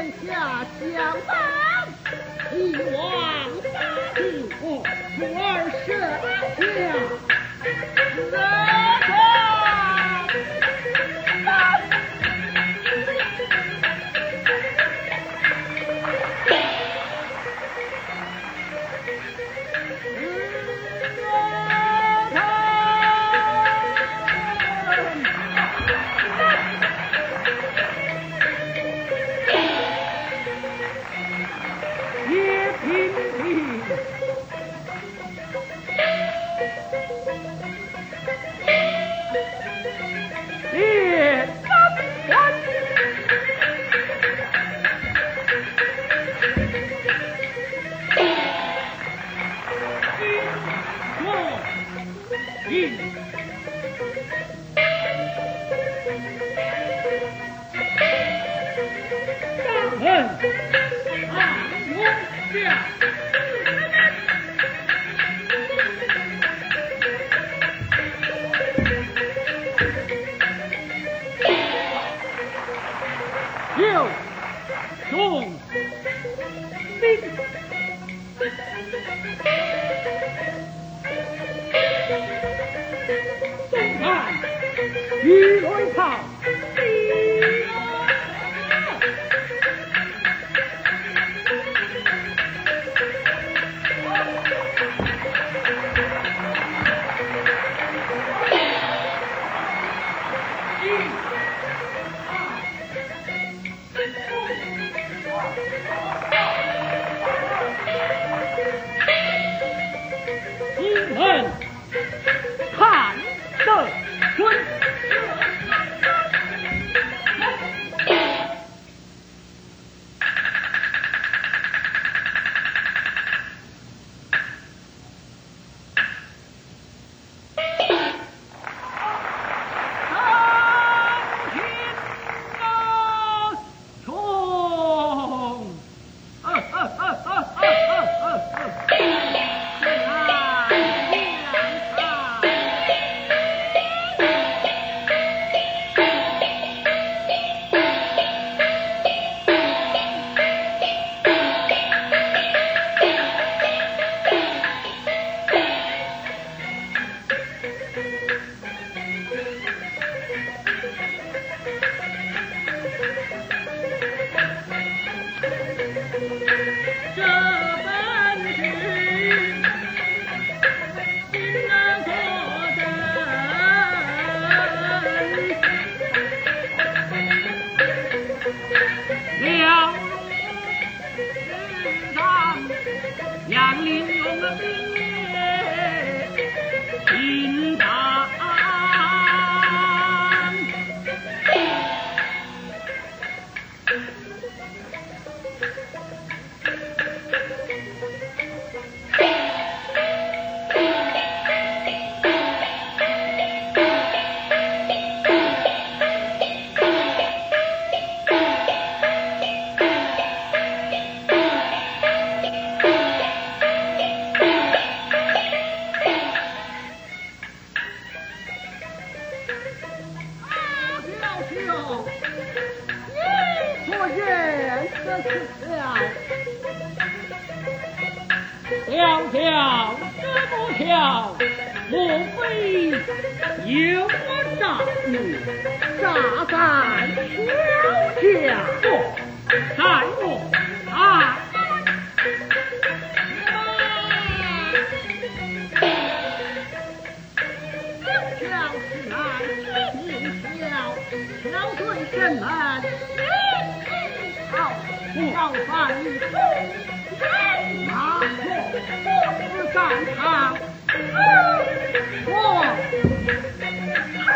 天下相帮，一往八平，我徒儿身下人啊！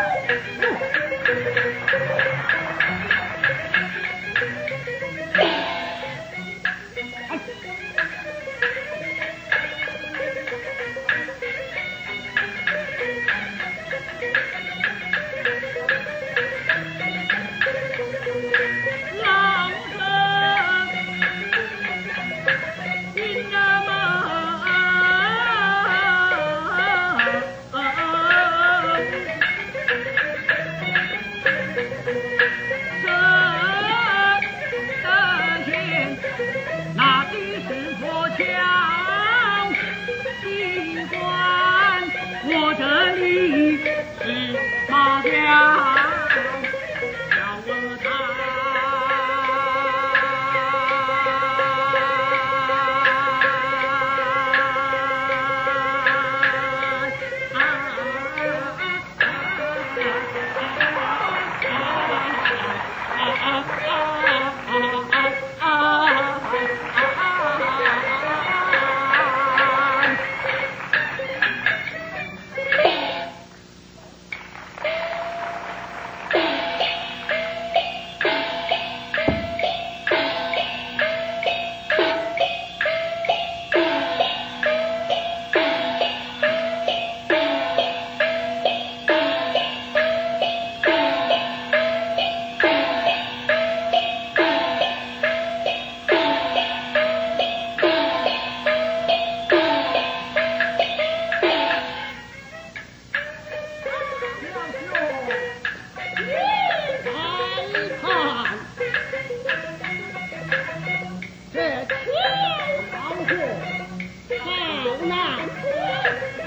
我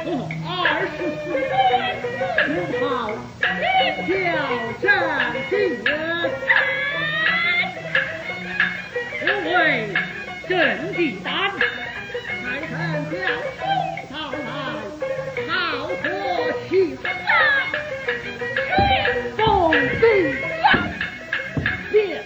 二十四岁，五号领教战地人， 我为郑地丹， 才臣表兄到来，好可喜啊！奉帝呀，别。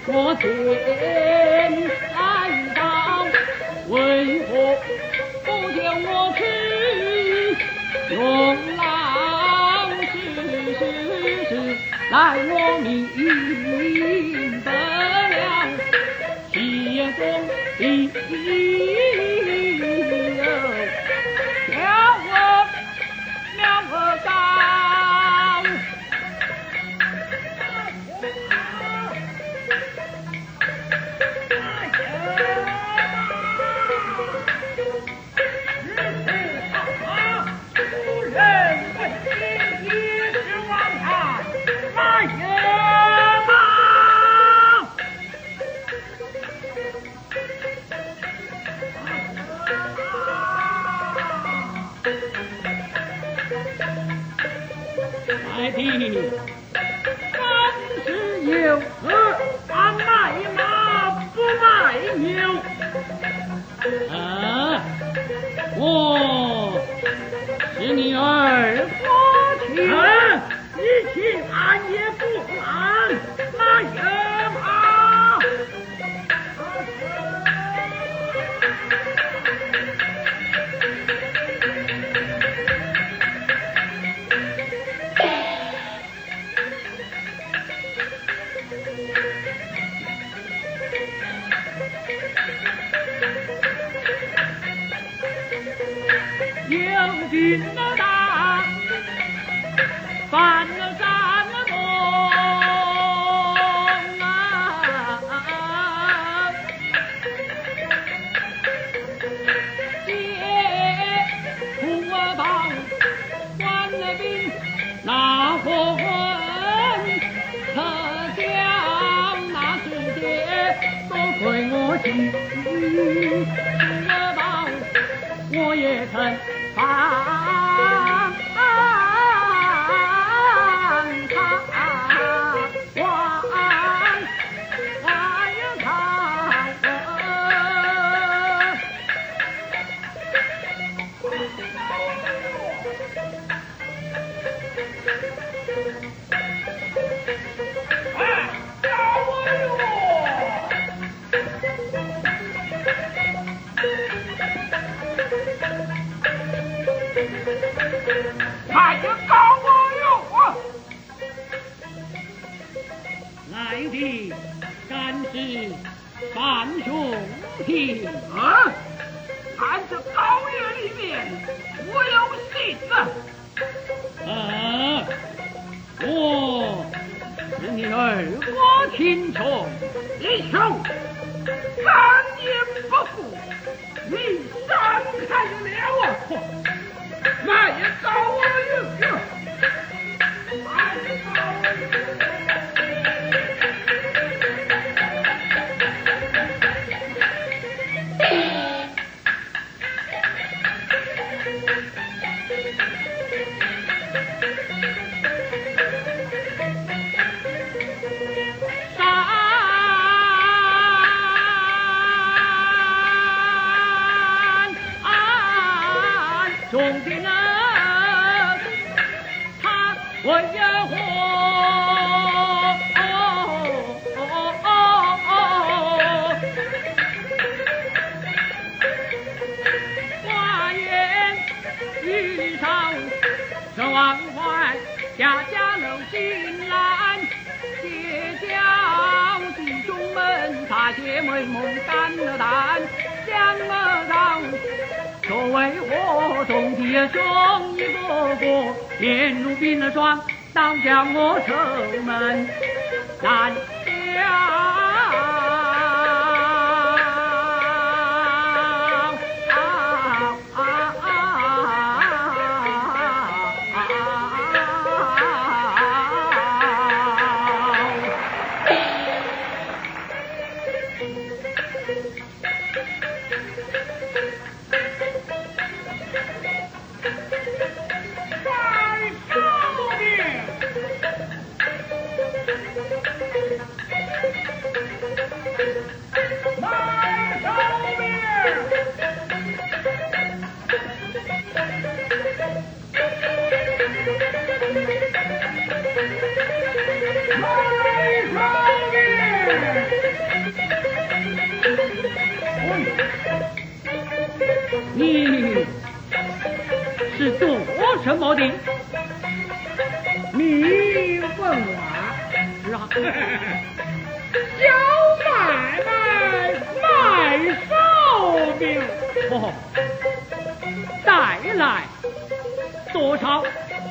我前来到，为何不叫我去？用郎是是是，来我明白了，心中的了我了我高。来听，凡事有何啊，卖马不卖牛。啊，我是你儿花情， 啊，一起俺也不拦，那也怕。 有军大，犯了山东啊！借土宝官了兵，拿火魂，可将那世界都亏我心。土宝我也曾放他还还有他哎，叫我哟！哎呀，告我哟！ 来的敢是范兄弟啊，俺这高院里面我有信啊！ 啊，我是你二哥秦琼， 弟兄，三言不负，你伤害了啊！那也告我哟！那也告我中的人，他为人活，花言遇上这王怀，家家楼金兰，结交弟兄们，他姐妹们干了胆，将了让。作为我中的兄一个个面如冰霜，当将我城门难下。 来，少爷！ 你是做什么的？ 你问我是啊， 小买卖卖烧饼， 哦，带来多少？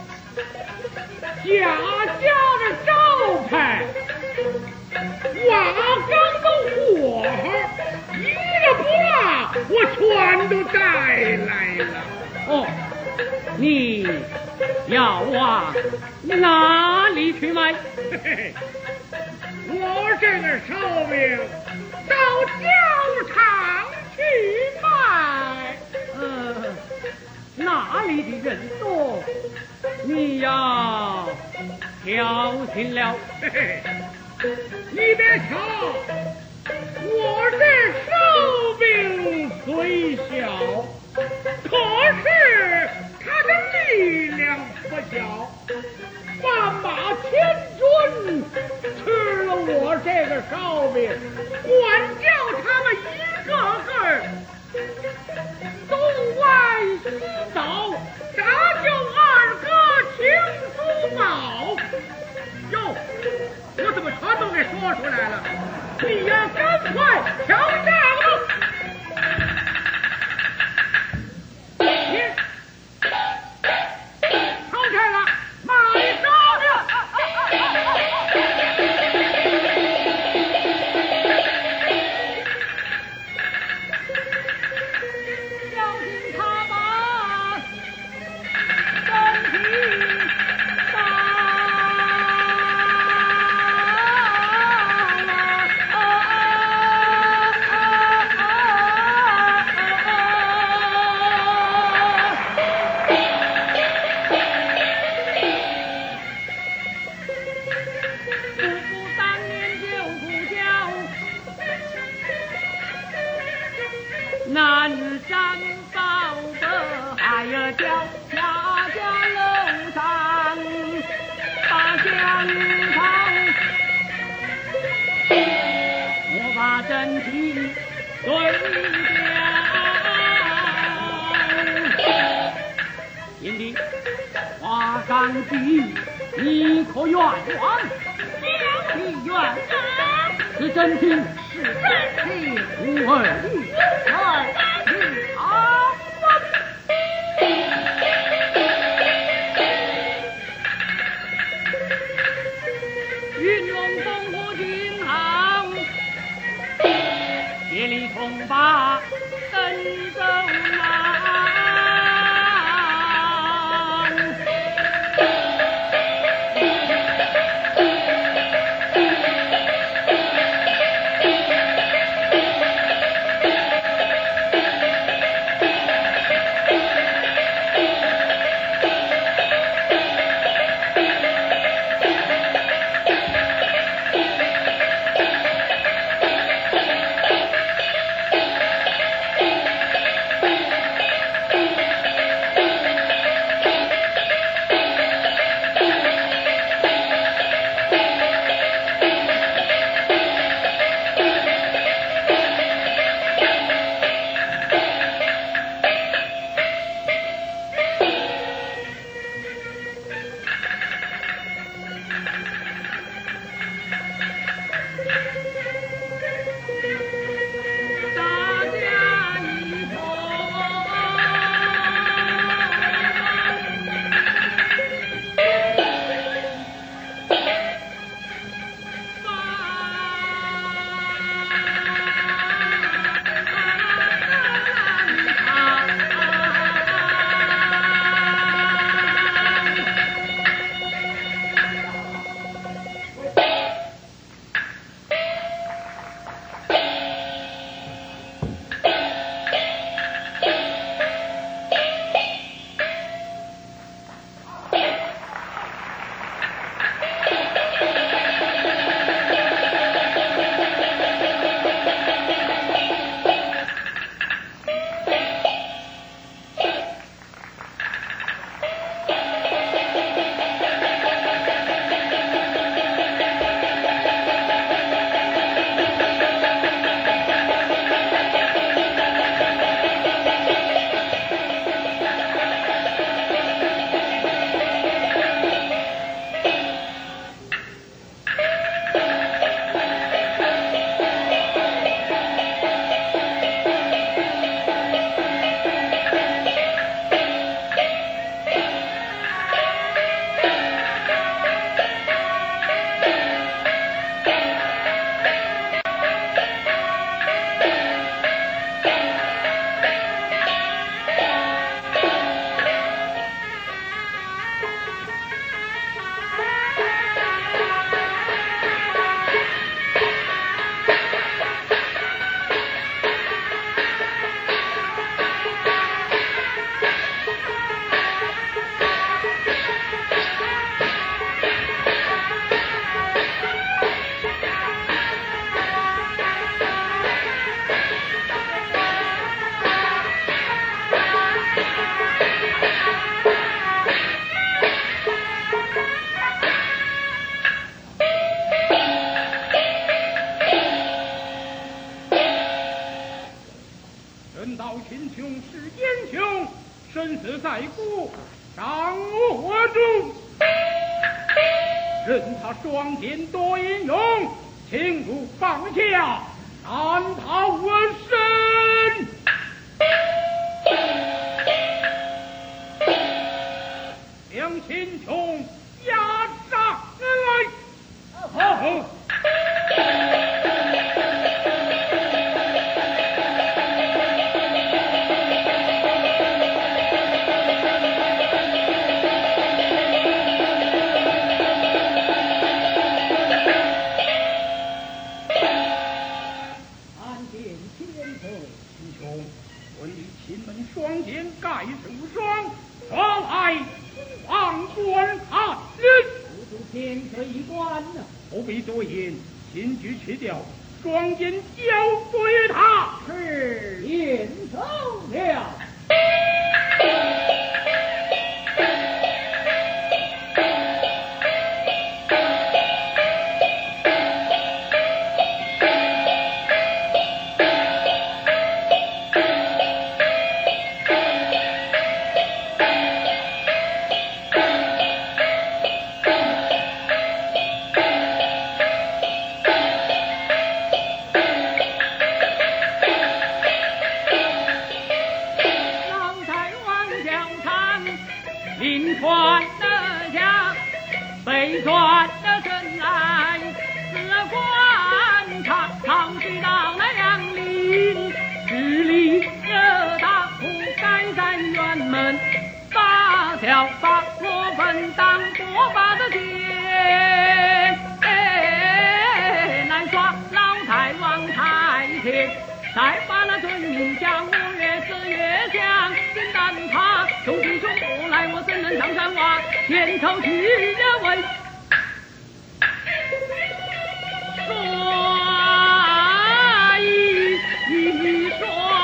家家的招牌，瓦缸的火候，一个不落，我全都带来了。 哦，你要往哪里去买？ 嘿嘿，我这个烧饼到教场去卖。 呃，哪里的人多，你要小心了。 嘿嘿，你别瞧，我这烧饼虽小，可是它的力量不小。万马千军吃了我这个烧饼，管教他们一个个东歪西倒，咋就二哥秦叔宝？哟，我怎么全都给说出来了？你呀，赶快挑战了！你挑战了，买烧饼！ 小心他把身体伤南山高的海儿叫家家楼上把香草，我把真情对了，贤弟画上去，你可冤枉？ 将其冤枉， 是真情， 是真情， 无二律。 二律好。 云龙烽火军行，协力同把登州南。 任他双剑多英勇，请勿放下，难逃我身。将秦琼押上来。好。双剑盖世无双，传来王官看人。 不出天这一关呢， 不必多言，秦举去掉，双剑交归他。 是严守了。 再把那尊名将我越思越想，心难怕，兄弟兄不来，我怎能上山挖？前头去人为刷一刷。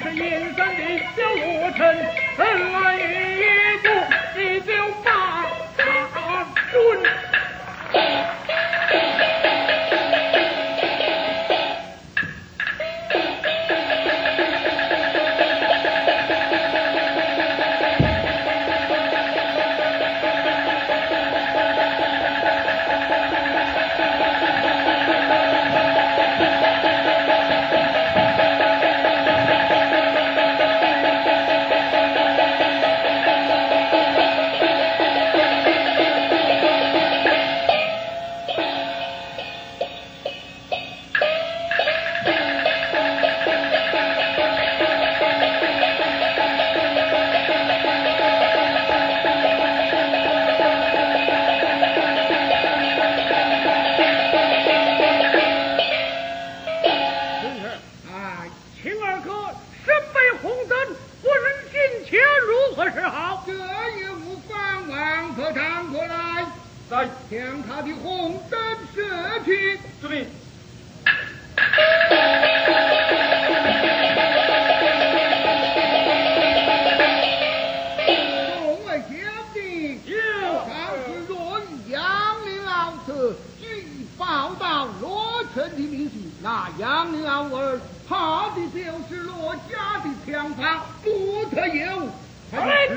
是阴山的小罗成，本来一步你就把他准。 将他的红灯射去。 遵命。 众位将军，上次若以杨凌敖策据报到罗成的命讯，那杨凌敖儿怕的就是罗家的枪法，不得有误。 来。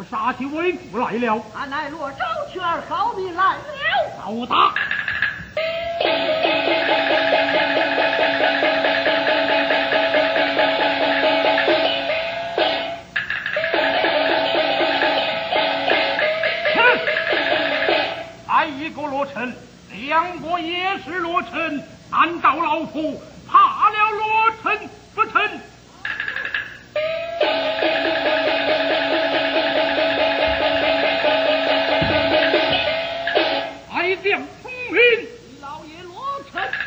杀其为父来了。 俺乃罗昭全好民来了。 好打！来一个罗成，两个也是罗成，难道老夫怕了罗成不成？爱将聪明， 老爷罗成。